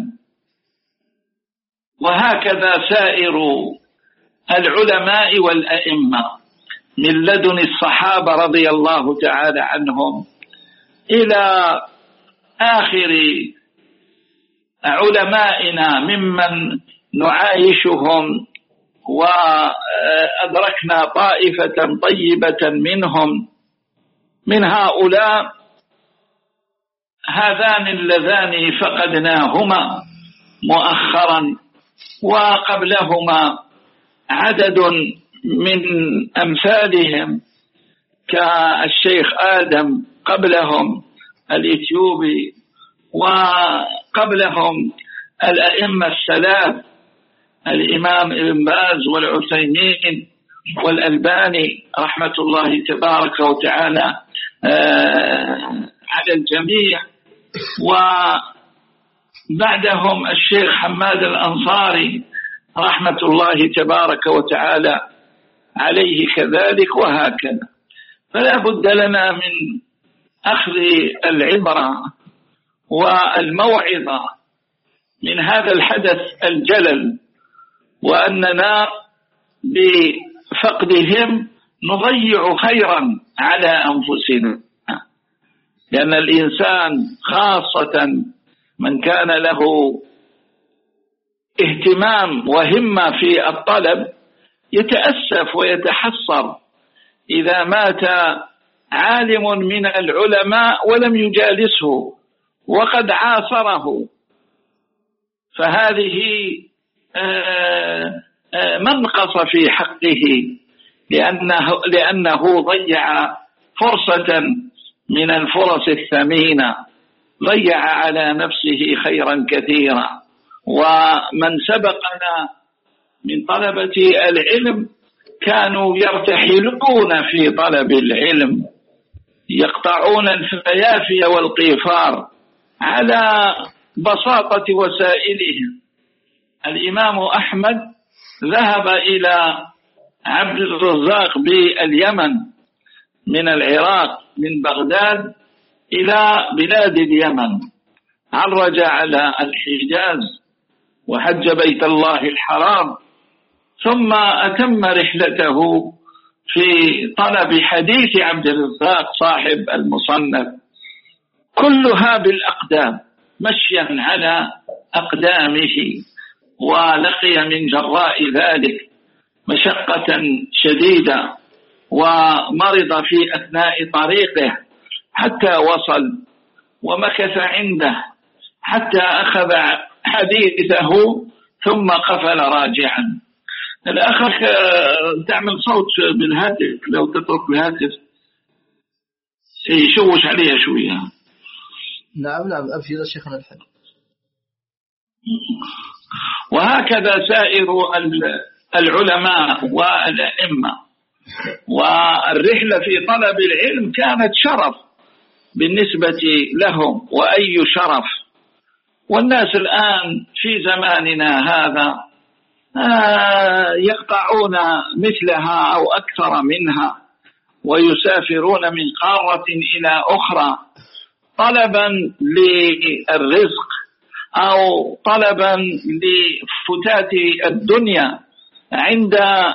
وهكذا سائر العلماء والأئمة من لدن الصحابة رضي الله تعالى عنهم إلى آخر علمائنا ممن نعايشهم وأدركنا طائفة طيبة منهم. من هؤلاء هذان اللذان فقدناهما مؤخرا، وقبلهما عدد من أمثالهم كالشيخ آدم قبلهم الإثيوبي، وقبلهم الأئمة الثلاث الإمام ابن باز والعثيمين والألباني رحمة الله تبارك وتعالى على الجميع، وبعدهم الشيخ حماد الأنصاري رحمة الله تبارك وتعالى عليه كذلك، وهكذا. فلا بد لنا من أخذ العبرة والموعظة من هذا الحدث الجلل، وأننا بفقدهم نضيع خيرا على أنفسنا، لأن الإنسان خاصة من كان له اهتمام وهمة في الطلب يتأسف ويتحسر إذا مات عالم من العلماء ولم يجالسه وقد عاصره، فهذه منقص في حقه، لأنه, لأنه ضيع فرصة من الفرص الثمينة، ضيع على نفسه خيرا كثيرا. ومن سبقنا من طلبة العلم كانوا يرتحلون في طلب العلم، يقطعون الفيافي والقيفار على بساطة وسائلهم. الإمام أحمد ذهب إلى عبد الرزاق باليمن من العراق من بغداد إلى بلاد اليمن، عرج على الحجاز وحج بيت الله الحرام، ثم أتم رحلته في طلب حديث عبد الرزاق صاحب المصنف، كلها بالأقدام، مشيا على أقدامه، ولقي من جراء ذلك مشقة شديدة، ومرض في أثناء طريقه حتى وصل، ومكث عنده حتى أخذ حديثه ثم قفل راجعا. الأخ تعمل صوت بالهاتف، لو تترك الهاتف يشوش عليها شوية. نعم نعم أفيد شيخنا الحبيب. وهكذا سائر العلماء والأئمة، والرحلة في طلب العلم كانت شرف بالنسبة لهم، وأي شرف. والناس الآن في زماننا هذا يقطعون مثلها أو أكثر منها، ويسافرون من قارة إلى أخرى طلبا للرزق أو طلبا لفتات الدنيا عند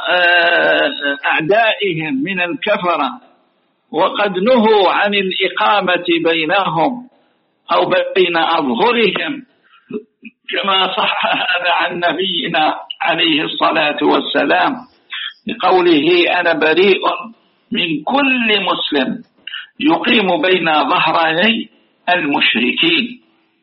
أعدائهم من الكفرة، وقد نهوا عن الإقامة بينهم أو بين أظهرهم، كما صح هذا عن نبينا عليه الصلاة والسلام بقوله: أنا بريء من كل مسلم يقيم بين ظهري المشركين.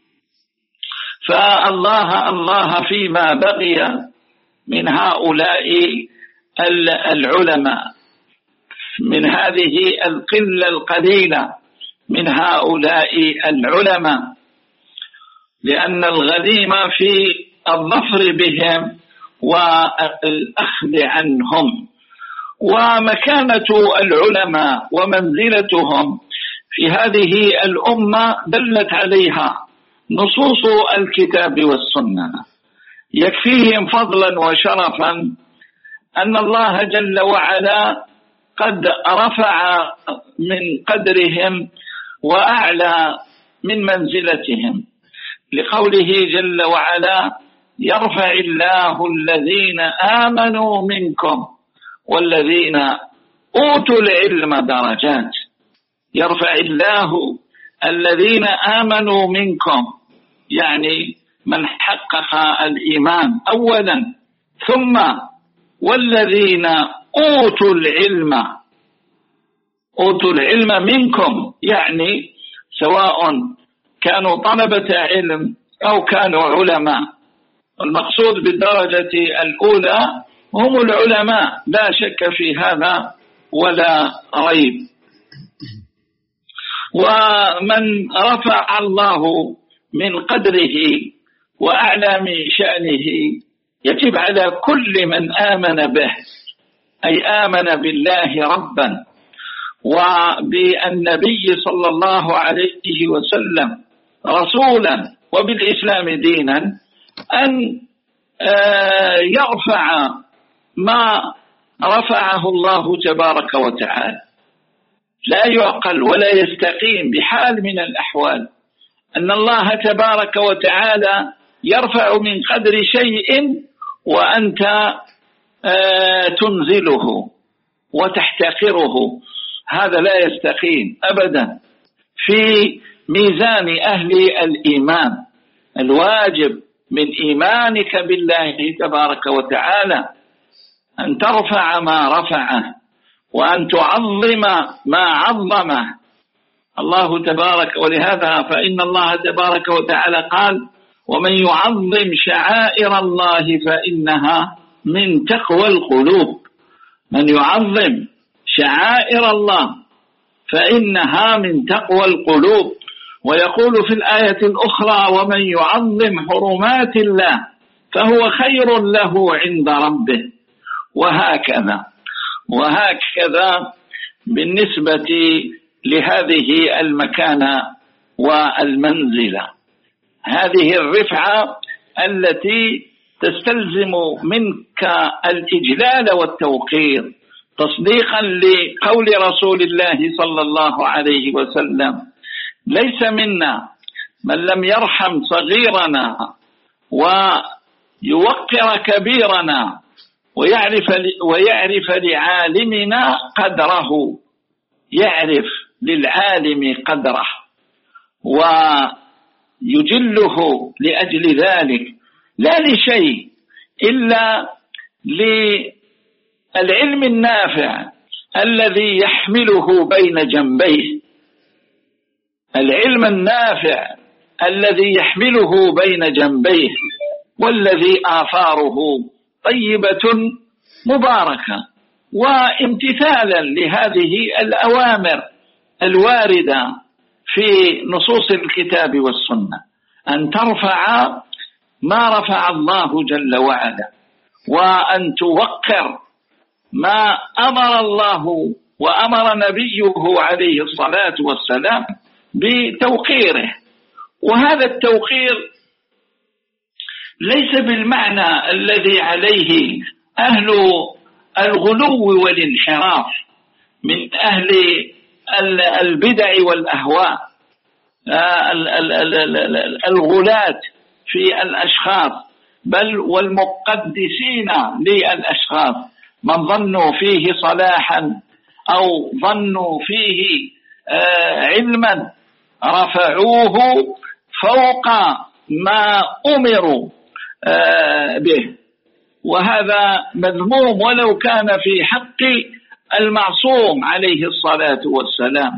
فالله الله فيما بقي من هؤلاء العلماء، من هذه القلة القليلة من هؤلاء العلماء، لأن الغنيمة في الظفر بهم والأخذ عنهم. ومكانة العلماء ومنزلتهم في هذه الأمة دلت عليها نصوص الكتاب والسنة. يكفيهم فضلا وشرفا أن الله جل وعلا قد رفع من قدرهم وأعلى من منزلتهم، لقوله جل وعلا: يرفع الله الذين آمنوا منكم والذين أوتوا العلم درجات. يرفع الله الذين آمنوا منكم، يعني من حقق الإيمان أولا، ثم والذين أوتوا العلم. أوتوا العلم منكم يعني سواء كانوا طلبة علم أو كانوا علماء. المقصود بالدرجة الأولى هم العلماء لا شك في هذا ولا ريب. ومن رفع الله من قدره وأعلى من شأنه يجب على كل من آمن به، أي آمن بالله ربا وبالنبي صلى الله عليه وسلم رسولا وبالإسلام دينا، أن يرفع ما رفعه الله تبارك وتعالى. لا يعقل ولا يستقيم بحال من الأحوال أن الله تبارك وتعالى يرفع من قدر شيء وأنت تنزله وتحتقره، هذا لا يستقيم أبدا في ميزان أهل الإيمان. الواجب من إيمانك بالله تبارك وتعالى أن ترفع ما رفعه وأن تعظم ما عظمه الله تبارك. ولهذا فإن الله تبارك وتعالى قال: ومن يعظم شعائر الله فإنها من تقوى القلوب. من يعظم شعائر الله فإنها من تقوى القلوب. ويقول في الآية الأخرى: ومن يعظم حرمات الله فهو خير له عند ربه. وهكذا وهكذا بالنسبة لهذه المكانة والمنزلة، هذه الرفعة التي تستلزم منك الإجلال والتوقير، تصديقا لقول رسول الله صلى الله عليه وسلم: ليس منا من لم يرحم صغيرنا ويوقر كبيرنا ويعرف ويعرف لعالمنا قدره، يعرف للعالم قدره ويجله لأجل ذلك، لا لشيء إلا للعلم النافع الذي يحمله بين جنبيه، العلم النافع الذي يحمله بين جنبيه، والذي آثاره طيبة مباركة، وامتثالا لهذه الأوامر الواردة في نصوص الكتاب والسنة، أن ترفع ما رفع الله جل وعلا، وأن توقر ما أمر الله وأمر نبيه عليه الصلاة والسلام بتوقيره. وهذا التوقير ليس بالمعنى الذي عليه أهل الغلو والانحراف من أهل البدع والأهواء، الغلاة في الأشخاص بل والمقدسين للأشخاص، من ظنوا فيه صلاحا أو ظنوا فيه علما رفعوه فوق ما أمروا به، وهذا مذموم ولو كان في حق المعصوم عليه الصلاة والسلام.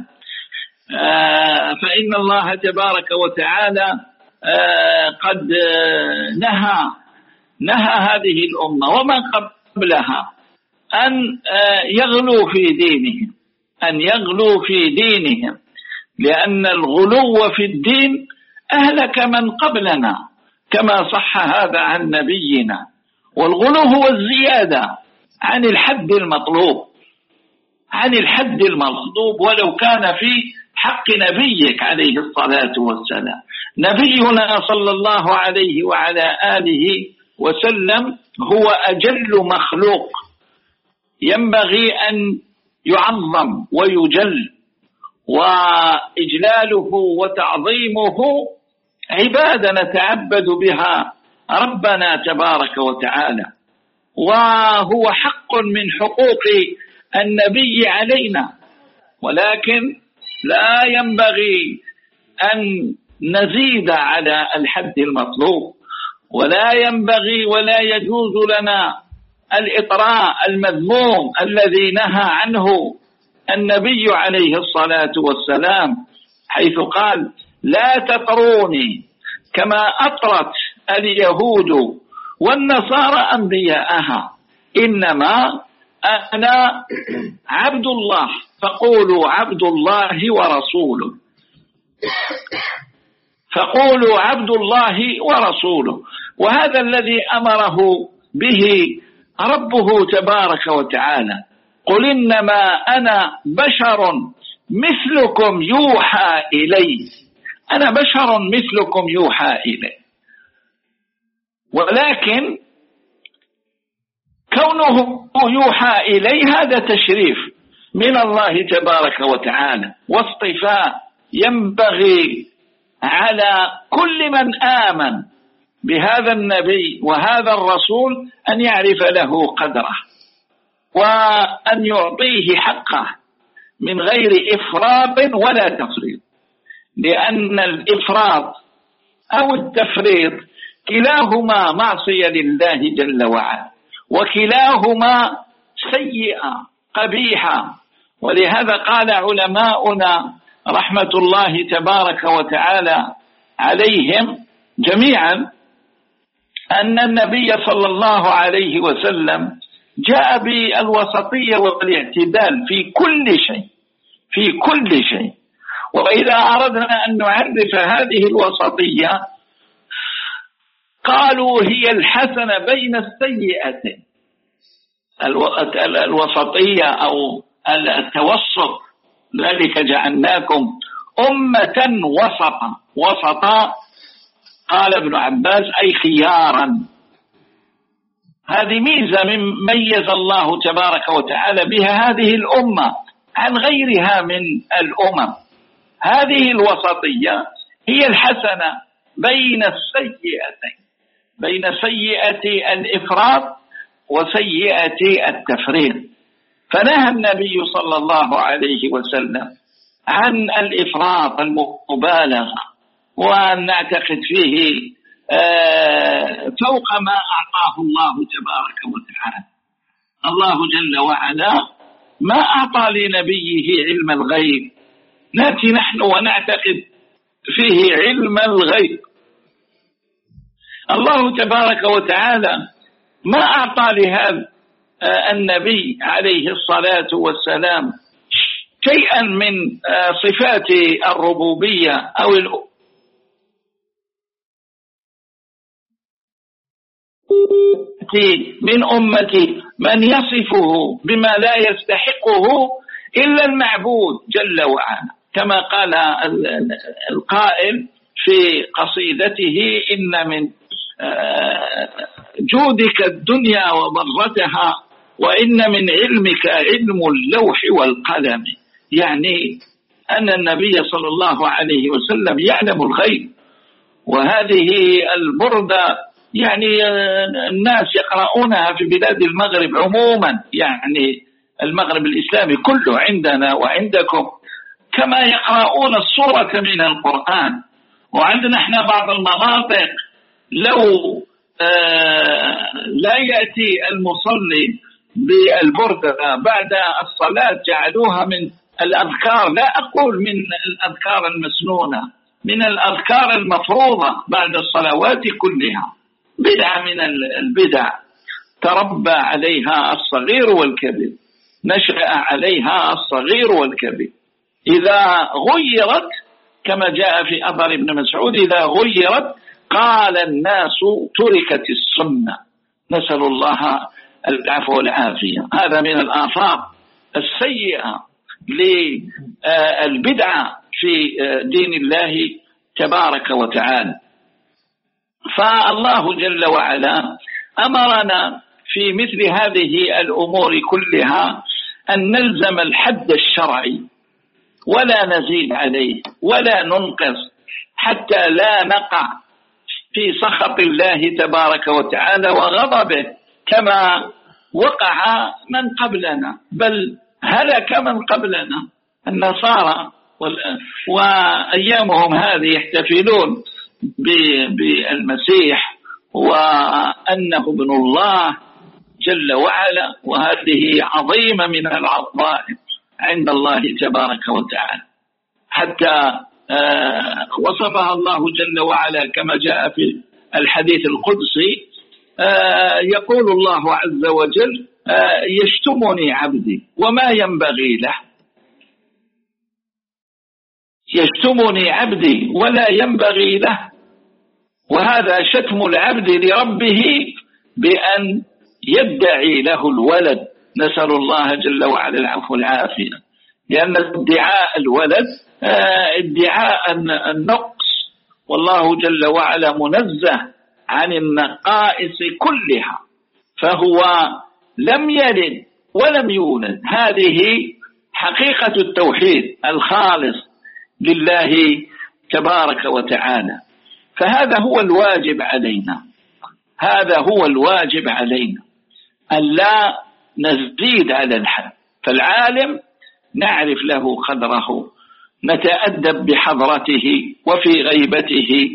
فإن الله تبارك وتعالى قد نهى نهى هذه الأمة وما قبلها أن يغلوا في دينهم أن يغلوا في دينهم لأن الغلو في الدين أهلك من قبلنا كما صح هذا عن نبينا. والغلو هو الزيادة عن الحد المطلوب عن الحد المطلوب ولو كان في حق نبيك عليه الصلاة والسلام. نبينا صلى الله عليه وعلى آله وسلم هو أجل مخلوق، ينبغي أن يعظم ويجل، وإجلاله وتعظيمه عبادة نتعبد بها ربنا تبارك وتعالى، وهو حق من حقوق النبي علينا، ولكن لا ينبغي أن نزيد على الحد المطلوب، ولا ينبغي ولا يجوز لنا الإطراء المذموم الذي نهى عنه النبي عليه الصلاة والسلام، حيث قال: لا تطروني كما أطرت اليهود والنصارى أنبياءها. إنما أنا عبد الله فقولوا عبد الله ورسوله، فقولوا عبد الله ورسوله. وهذا الذي أمره به ربه تبارك وتعالى. قل إنما أنا بشر مثلكم يوحى إلي، أنا بشر مثلكم يوحى إلي. ولكن كونه يوحى إلي هذا تشريف من الله تبارك وتعالى واصطفاء ينبغي على كل من آمن بهذا النبي وهذا الرسول أن يعرف له قدره وأن يعطيه حقه من غير إفراط ولا تفريط، لأن الإفراط أو التفريط كلاهما معصية لله جل وعلا، وكلاهما سيئة قبيحة. ولهذا قال علماؤنا رحمة الله تبارك وتعالى عليهم جميعا أن النبي صلى الله عليه وسلم جاء بالوسطية والاعتدال في كل شيء، في كل شيء. وإذا أردنا أن نعرف هذه الوسطية قالوا هي الحسنة بين السيئتين، الوسطية أو التوسط، ذلك جعلناكم أمة وسطا. وسطا قال ابن عباس أي خيارا. هذه ميزة من ميز الله تبارك وتعالى بها هذه الأمة عن غيرها من الأمم. هذه الوسطية هي الحسنة بين السيئتين، بين سيئة الإفراط وسيئة التفريط. فنهى النبي صلى الله عليه وسلم عن الإفراط المبالغة وأن نعتقد فيه فوق ما أعطاه الله تبارك وتعالى. الله جل وعلا ما أعطى لنبيه علم الغيب، نأتي نحن ونعتقد فيه علم الغيب. الله تبارك وتعالى ما أعطى لهذا النبي عليه الصلاة والسلام شيئا من صفات الربوبية أو من أمتي من يصفه بما لا يستحقه إلا المعبود جل وعلا، كما قال القائل في قصيدته إن من جودك الدنيا وضرتها وإن من علمك علم اللوح والقلم. يعني أن النبي صلى الله عليه وسلم يعلم الغيب. وهذه البردة يعني الناس يقرؤونها في بلاد المغرب عموما، يعني المغرب الإسلامي كله عندنا وعندكم، كما يقرؤون السورة من القرآن. وعندنا احنا بعض المناطق لو آه لا يأتي المصلي بالبردة بعد الصلاة جعلوها من الأذكار، لا أقول من الأذكار المسنونة، من الأذكار المفروضة بعد الصلوات كلها. بدعة من البدع تربى عليها الصغير والكبير، نشأ عليها الصغير والكبير. إذا غيرت كما جاء في أثر ابن مسعود إذا غيرت قال الناس تركت السنة، نسأل الله العفو والعافية. هذا من الآثار السيئة للبدعة في دين الله تبارك وتعالى. فالله جل وعلا أمرنا في مثل هذه الأمور كلها أن نلزم الحد الشرعي ولا نزيد عليه ولا ننقص، حتى لا نقع في سخط الله تبارك وتعالى وغضبه كما وقع من قبلنا، بل هلك من قبلنا. النصارى وأيامهم هذه يحتفلون بالمسيح وأنه ابن الله جل وعلا، وهذه عظيمة من العظائم عند الله تبارك وتعالى، حتى وصفها الله جل وعلا كما جاء في الحديث القدسي يقول الله عز وجل يشتمني عبدي وما ينبغي له، يشتمني عبدي ولا ينبغي له، وهذا شتم العبد لربه بأن يدعي له الولد، نسأل الله جل وعلا العفو والعافية، لأن ادعاء الولد ادعاء النقص، والله جل وعلا منزه عن النقائص كلها، فهو لم يلد ولم يولد. هذه حقيقة التوحيد الخالص لله تبارك وتعالى، فهذا هو الواجب علينا، هذا هو الواجب علينا أن لا نزيد على الحد. فالعالم نعرف له قدره، نتأدب بحضرته وفي غيبته،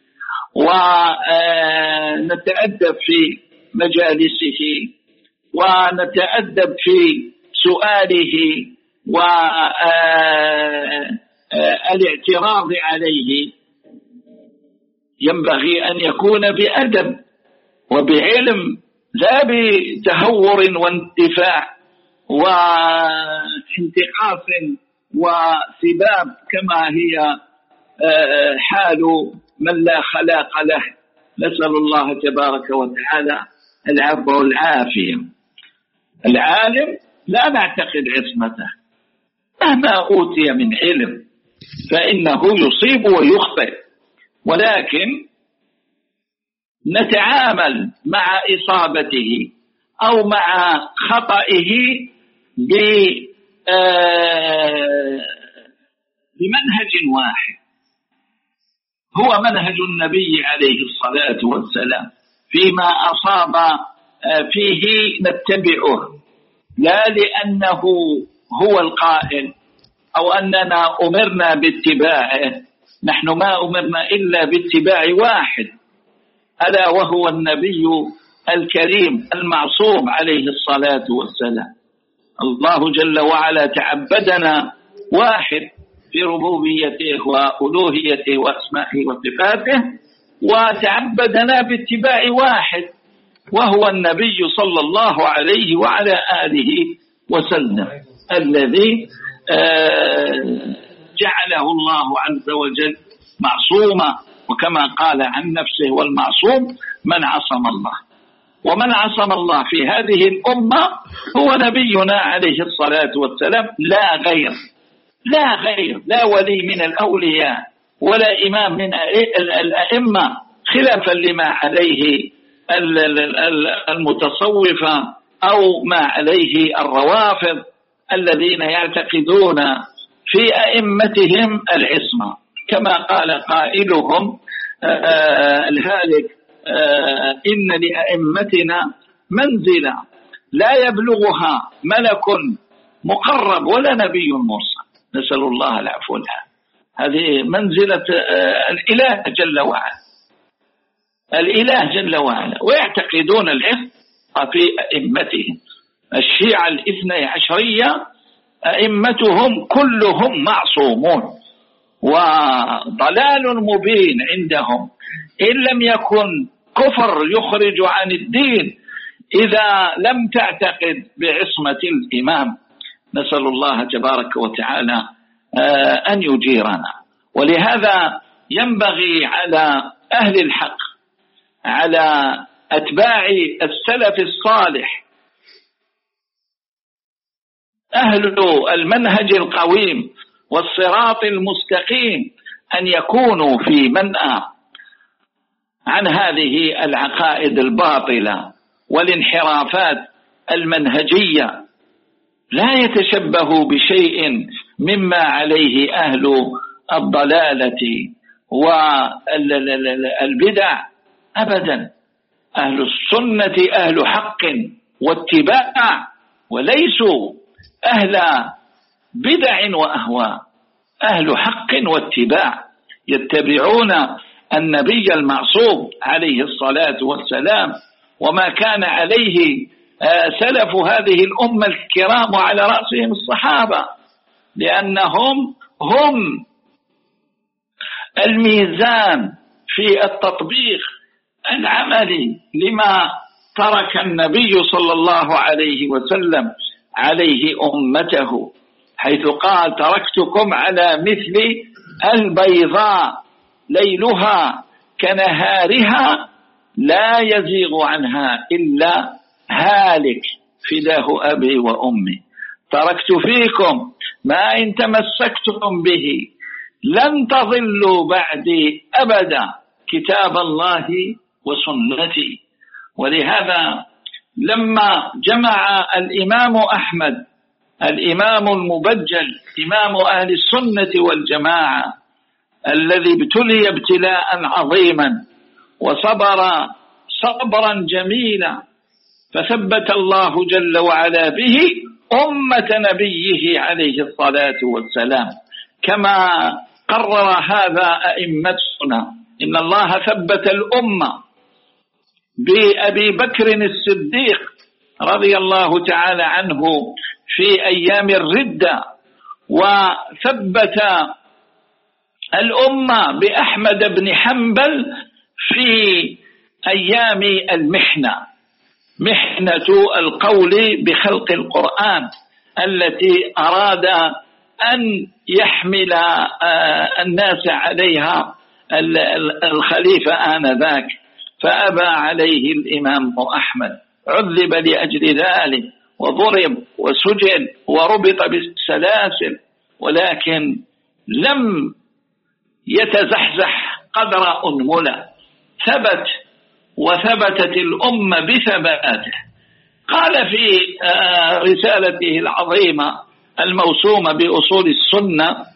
ونتأدب في مجالسه، ونتأدب في سؤاله والاعتراض عليه. ينبغي أن يكون بأدب وبعلم، لا بتهور واندفاع وانتقاص وسباب كما هي حال من لا خلاق له، نسأل الله تبارك وتعالى العفو والعافية. العالم لا نعتقد عصمته مهما أوتي من علم، فإنه يصيب ويخطئ، ولكن نتعامل مع إصابته أو مع خطئه بمنهج واحد، هو منهج النبي عليه الصلاة والسلام، فيما أصاب فيه نتبعه، لا لأنه هو القائل أو أننا أمرنا باتباعه، نحن ما أمرنا إلا باتباع واحد، ألا وهو النبي الكريم المعصوم عليه الصلاة والسلام. الله جل وعلا تعبدنا واحد في ربوبيته وألوهيته وأسمائه وصفاته، وتعبدنا باتباع واحد وهو النبي صلى الله عليه وعلى آله وسلم، الذي جعله الله عز وجل معصوما، وكما قال عن نفسه والمعصوم من عصم الله، ومن عصم الله في هذه الأمة هو نبينا عليه الصلاة والسلام، لا غير، لا غير، لا ولي من الأولياء ولا إمام من الأئمة، خلافا لما عليه المتصوفة أو ما عليه الروافض الذين يعتقدون في أئمتهم العصمة، كما قال قائلهم الهالك إن لأئمتنا منزلة لا يبلغها ملك مقرب ولا نبي مرسل، نسأل الله العفو والعافية. هذه منزلة الإله جل وعلا، الإله جل وعلا، ويعتقدون العصمة في أئمتهم. الشيعة الاثني عشرية أئمتهم كلهم معصومون، وضلال مبين عندهم، إن لم يكن كفر يخرج عن الدين إذا لم تعتقد بعصمة الإمام، نسأل الله تبارك وتعالى أن يجيرنا. ولهذا ينبغي على أهل الحق، على أتباع السلف الصالح، أهل المنهج القويم والصراط المستقيم، أن يكونوا في منأى عن هذه العقائد الباطلة والانحرافات المنهجية، لا يتشبه بشيء مما عليه أهل الضلالة والبدع أبدا. أهل السنة أهل حق واتباع، وليسوا أهل بدع وأهواء، أهل حق واتباع، يتبعون النبي المعصوم عليه الصلاة والسلام وما كان عليه سلف هذه الأمة الكرام، على رأسهم الصحابة، لأنهم هم الميزان في التطبيق العمل لما ترك النبي صلى الله عليه وسلم عليه أمته، حيث قال تركتكم على مثل البيضاء ليلها كنهارها لا يزيغ عنها إلا هالك فداه أبي وأمي. تركت فيكم ما إن تمسكتم به لن تضلوا بعدي أبدا، كتاب الله وسنتي. ولهذا لما جمع الإمام أحمد الإمام المبجل إمام أهل السنة والجماعة الذي ابتلي ابتلاء عظيما وصبر صبرا جميلا، فثبت الله جل وعلا به أمة نبيه عليه الصلاة والسلام، كما قرر هذا أئمتنا. إن الله ثبت الأمة بأبي بكر الصديق رضي الله تعالى عنه في أيام الردة، وثبت الأمة بأحمد بن حنبل في أيام المحنة، محنة القول بخلق القرآن التي أراد أن يحمل الناس عليها الخليفة آنذاك، فأبى عليه الإمام أحمد، عذب لأجل ذلك وضرب وسجن وربط بالسلاسل، ولكن لم يتزحزح قدر أنملة، ثبت وثبتت الأمة بثباته. قال في رسالته العظيمة الموسومة بأصول السنة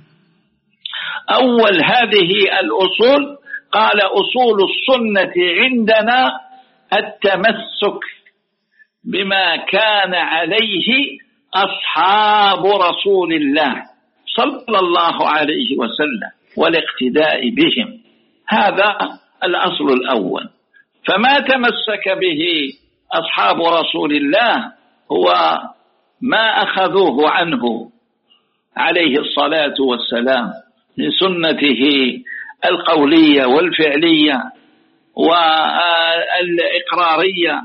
أول هذه الأصول قال أصول السنة عندنا التمسك بما كان عليه أصحاب رسول الله صلى الله عليه وسلم والاقتداء بهم، هذا الأصل الأول. فما تمسك به أصحاب رسول الله هو ما أخذوه عنه عليه الصلاة والسلام من سنته القولية والفعلية والإقرارية،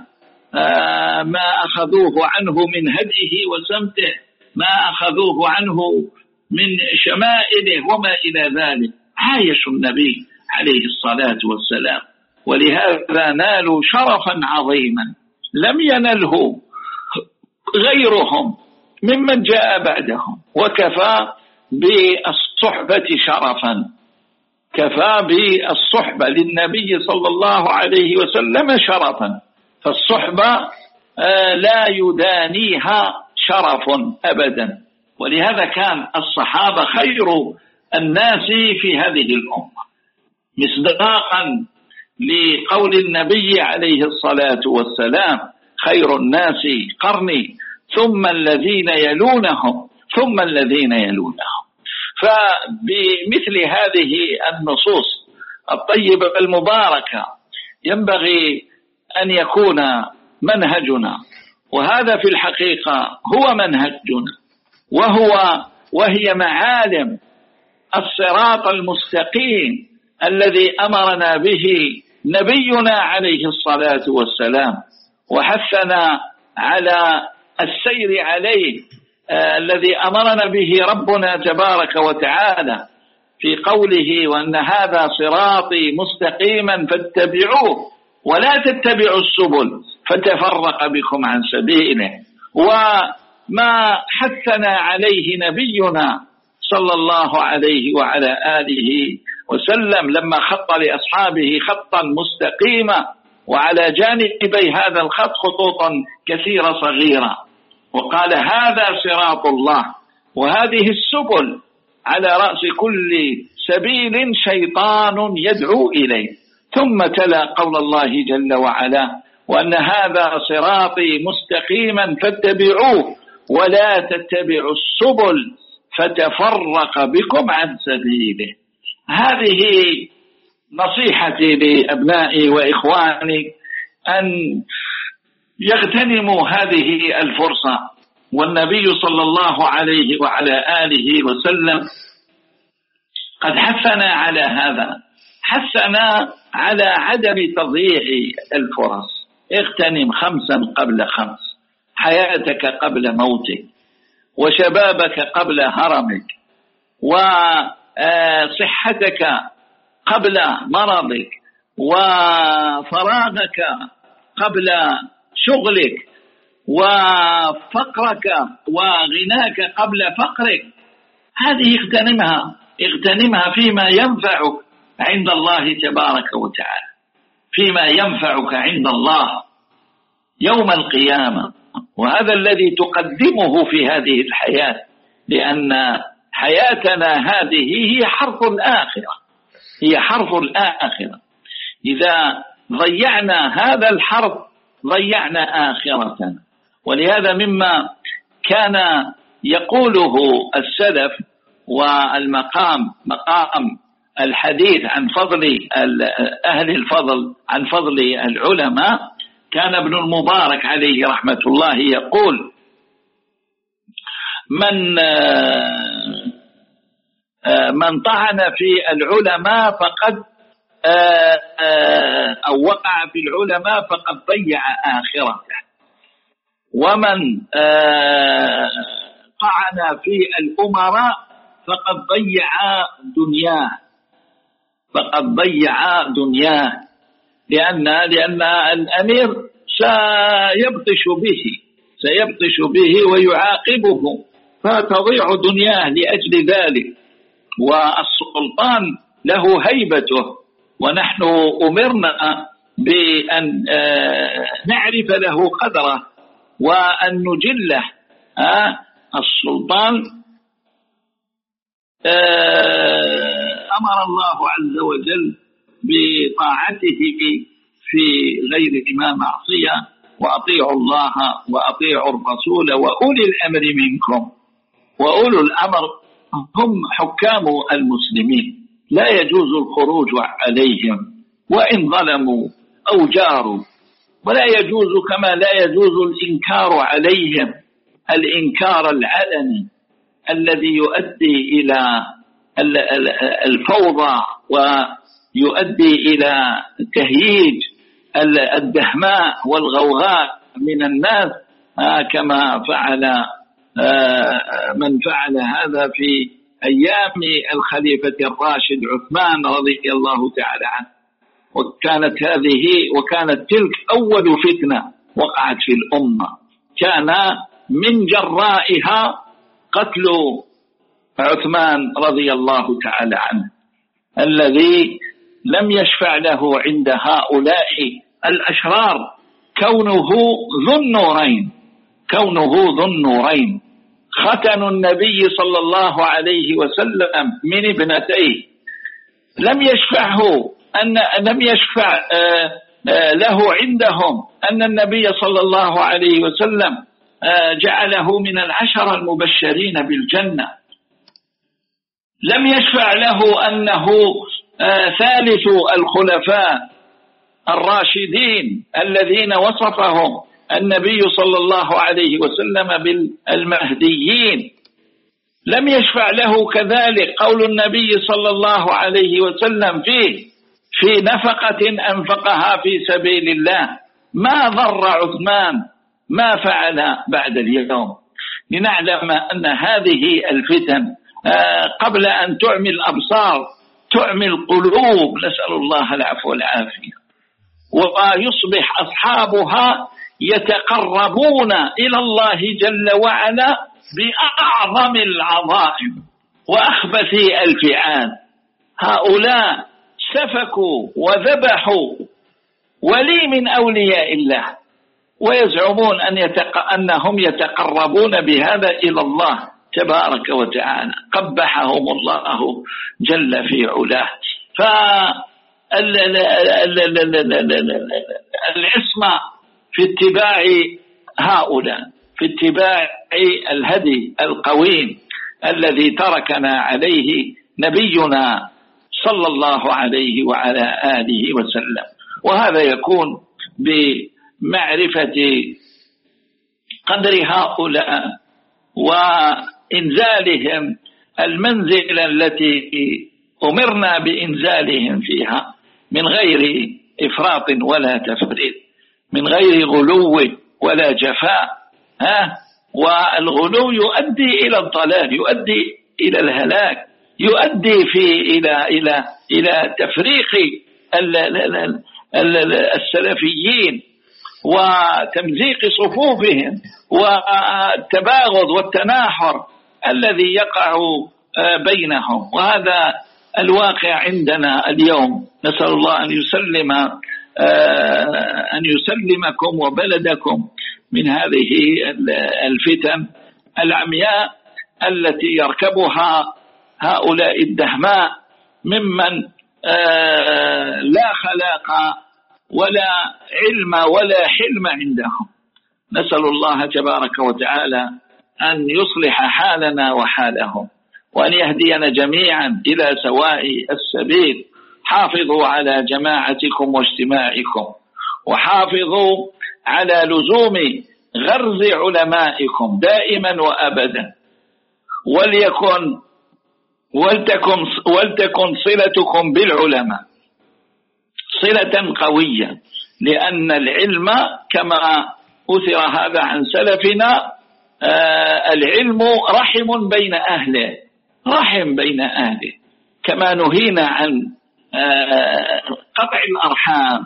ما أخذوه عنه من هديه وسمته، ما أخذوه عنه من شمائله وما إلى ذلك. عايش النبي عليه الصلاة والسلام، ولهذا نالوا شرفا عظيما لم ينله غيرهم ممن جاء بعدهم، وكفى بالصحبة شرفا، كفى بالصحبة للنبي صلى الله عليه وسلم شرفا، فالصحبة لا يدانيها شرف أبدا. ولهذا كان الصحابة خير الناس في هذه الأمة، مصداقا لقول النبي عليه الصلاة والسلام خير الناس قرني ثم الذين يلونهم ثم الذين يلونهم. فبمثل هذه النصوص الطيبة المباركة ينبغي أن يكون منهجنا، وهذا في الحقيقة هو منهجنا، وهو وهي معالم الصراط المستقيم الذي أمرنا به نبينا عليه الصلاة والسلام وحثنا على السير عليه، آه الذي أمرنا به ربنا تبارك وتعالى في قوله وأن هذا صراطي مستقيما فاتبعوه ولا تتبعوا السبل فتفرق بكم عن سبيله. وما حثنا عليه نبينا صلى الله عليه وعلى آله وسلم لما خط لأصحابه خطا مستقيما، وعلى جانبي هذا الخط خطوطا كثيرة صغيرة، وقال هذا صراط الله وهذه السبل على رأس كل سبيل شيطان يدعو إليه. ثم تلا قول الله جل وعلا وأن هذا صراطي مستقيما فاتبعوه ولا تتبعوا السبل فتفرق بكم عن سبيله. هذه نصيحتي لأبنائي وإخواني أن يغتنموا هذه الفرصة، والنبي صلى الله عليه وعلى آله وسلم قد حثنا على هذا، حثنا على عدم تضييع الفرص. اغتنم خمسا قبل خمس: حياتك قبل موتك، وشبابك قبل هرمك، وصحتك قبل مرضك، وفراغك قبل شغلك، وفقرك وغناك قبل فقرك. هذه اغتنمها اغتنمها فيما ينفعك عند الله تبارك وتعالى، فيما ينفعك عند الله يوم القيامة. وهذا الذي تقدمه في هذه الحياة، لأن حياتنا هذه هي حرث الآخرة، هي حرث الآخرة. إذا ضيعنا هذا الحرث ضيعنا آخرتنا. ولهذا مما كان يقوله السلف، والمقام مقام الحديث عن فضل أهل الفضل، عن فضل العلماء، كان ابن المبارك عليه رحمة الله يقول: من من طعن في العلماء فقد أو وقع في العلماء فقد ضيع آخرته، ومن طعن في الأمراء فقد ضيع دنياه، فقد ضيع دنياه، لأن لأن الأمير سيبطش به سيبطش به ويعاقبه، فتضيع دنياه لأجل ذلك. والسلطان له هيبته، ونحن أمرنا بأن نعرف له قدره وأن نجله. السلطان أمر الله عز وجل بطاعته في غير ما معصية: وأطيعوا الله وأطيعوا الرسول وأولي الأمر منكم. وأولو الأمر هم حكام المسلمين، لا يجوز الخروج عليهم وإن ظلموا أو جاروا، ولا يجوز كما لا يجوز الإنكار عليهم، الإنكار العلني الذي يؤدي إلى الفوضى ويؤدي إلى تهييج الدهماء والغوغاء من الناس، كما فعل من فعل هذا في أيام الخليفة الراشد عثمان رضي الله تعالى عنه. وكانت هذه وكانت تلك أول فتنة وقعت في الأمة، كان من جرائها قتل عثمان رضي الله تعالى عنه، الذي لم يشفع له عند هؤلاء الأشرار كونه ذو النورين كونه ذو النورين ختن النبي صلى الله عليه وسلم من ابنتيه، لم يشفعه أن لم يشفع له عندهم أن النبي صلى الله عليه وسلم جعله من العشر المبشرين بالجنة، لم يشفع له أنه ثالث الخلفاء الراشدين الذين وصفهم النبي صلى الله عليه وسلم بالمهديين، لم يشفع له كذلك قول النبي صلى الله عليه وسلم فيه في نفقة أنفقها في سبيل الله: ما ضر عثمان ما فعل بعد اليوم. لنعلم أن هذه الفتن قبل أن تعمي الأبصار تعمي القلوب، نسأل الله العفو والعافية، ويصبح أصحابها يتقربون إلى الله جل وعلا بأعظم العظائم وأخبث الفعال. هؤلاء سفكوا وذبحوا ولي من أولياء الله، ويزعمون أن يتق... أنهم يتقربون بهذا إلى الله تبارك وتعالى، قبحهم الله جل في علاه. فالعصمة في اتباع هؤلاء، في اتباع الهدي القويم الذي تركنا عليه نبينا صلى الله عليه وعلى آله وسلم. وهذا يكون بمعرفة قدر هؤلاء وإنزالهم المنزلة التي أمرنا بإنزالهم فيها من غير إفراط ولا تفريط، من غير غلو ولا جفاء. ها والغلو يؤدي إلى الضلال، يؤدي إلى الهلاك، يؤدي في إلى إلى إلى تفريق السلفيين وتمزيق صفوفهم والتباغض والتناحر الذي يقع بينهم، وهذا الواقع عندنا اليوم. نسأل الله أن يسلم أن يسلمكم وبلدكم من هذه الفتن العمياء التي يركبها هؤلاء الدهماء ممن لا خلاق ولا علم ولا حلم عندهم. نسأل الله تبارك وتعالى أن يصلح حالنا وحالهم، وأن يهدينا جميعا إلى سواء السبيل. حافظوا على جماعتكم واجتماعكم، وحافظوا على لزوم غرز علمائكم دائما وأبدا، وليكن ولتكن, ولتكن صلتكم بالعلماء صلة قوية، لأن العلم كما أثر هذا عن سلفنا آه العلم رحم بين أهله، رحم بين أهله، كما نهينا عن آه قطع الأرحام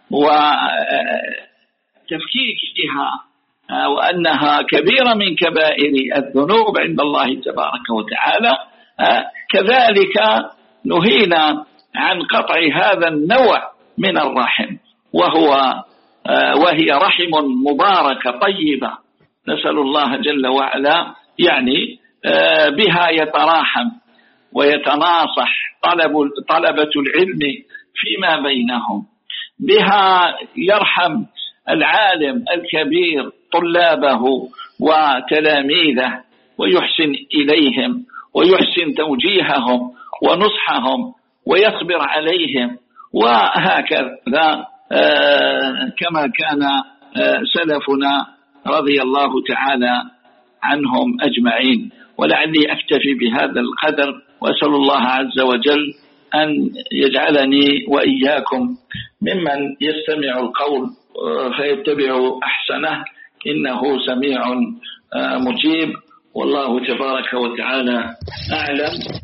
وتفكيكها آه وأنها كبيرة من كبائر الذنوب عند الله تبارك وتعالى، آه كذلك نهينا عن قطع هذا النوع من الرحم، وهو آه وهي رحم مباركة طيبة. نسأل الله جل وعلا يعني آه بها يتراحم ويتناصح طلب طلبة العلم فيما بينهم، بها يرحم العالم الكبير طلابه وتلاميذه ويحسن إليهم ويحسن توجيههم ونصحهم ويصبر عليهم، وهكذا آه كما كان آه سلفنا رضي الله تعالى عنهم أجمعين. ولعلي أكتفي بهذا القدر، وأسأل الله عز وجل أن يجعلني وإياكم ممن يستمع القول فيتبع أحسنه، إنه سميع مجيب، والله تبارك وتعالى أعلم.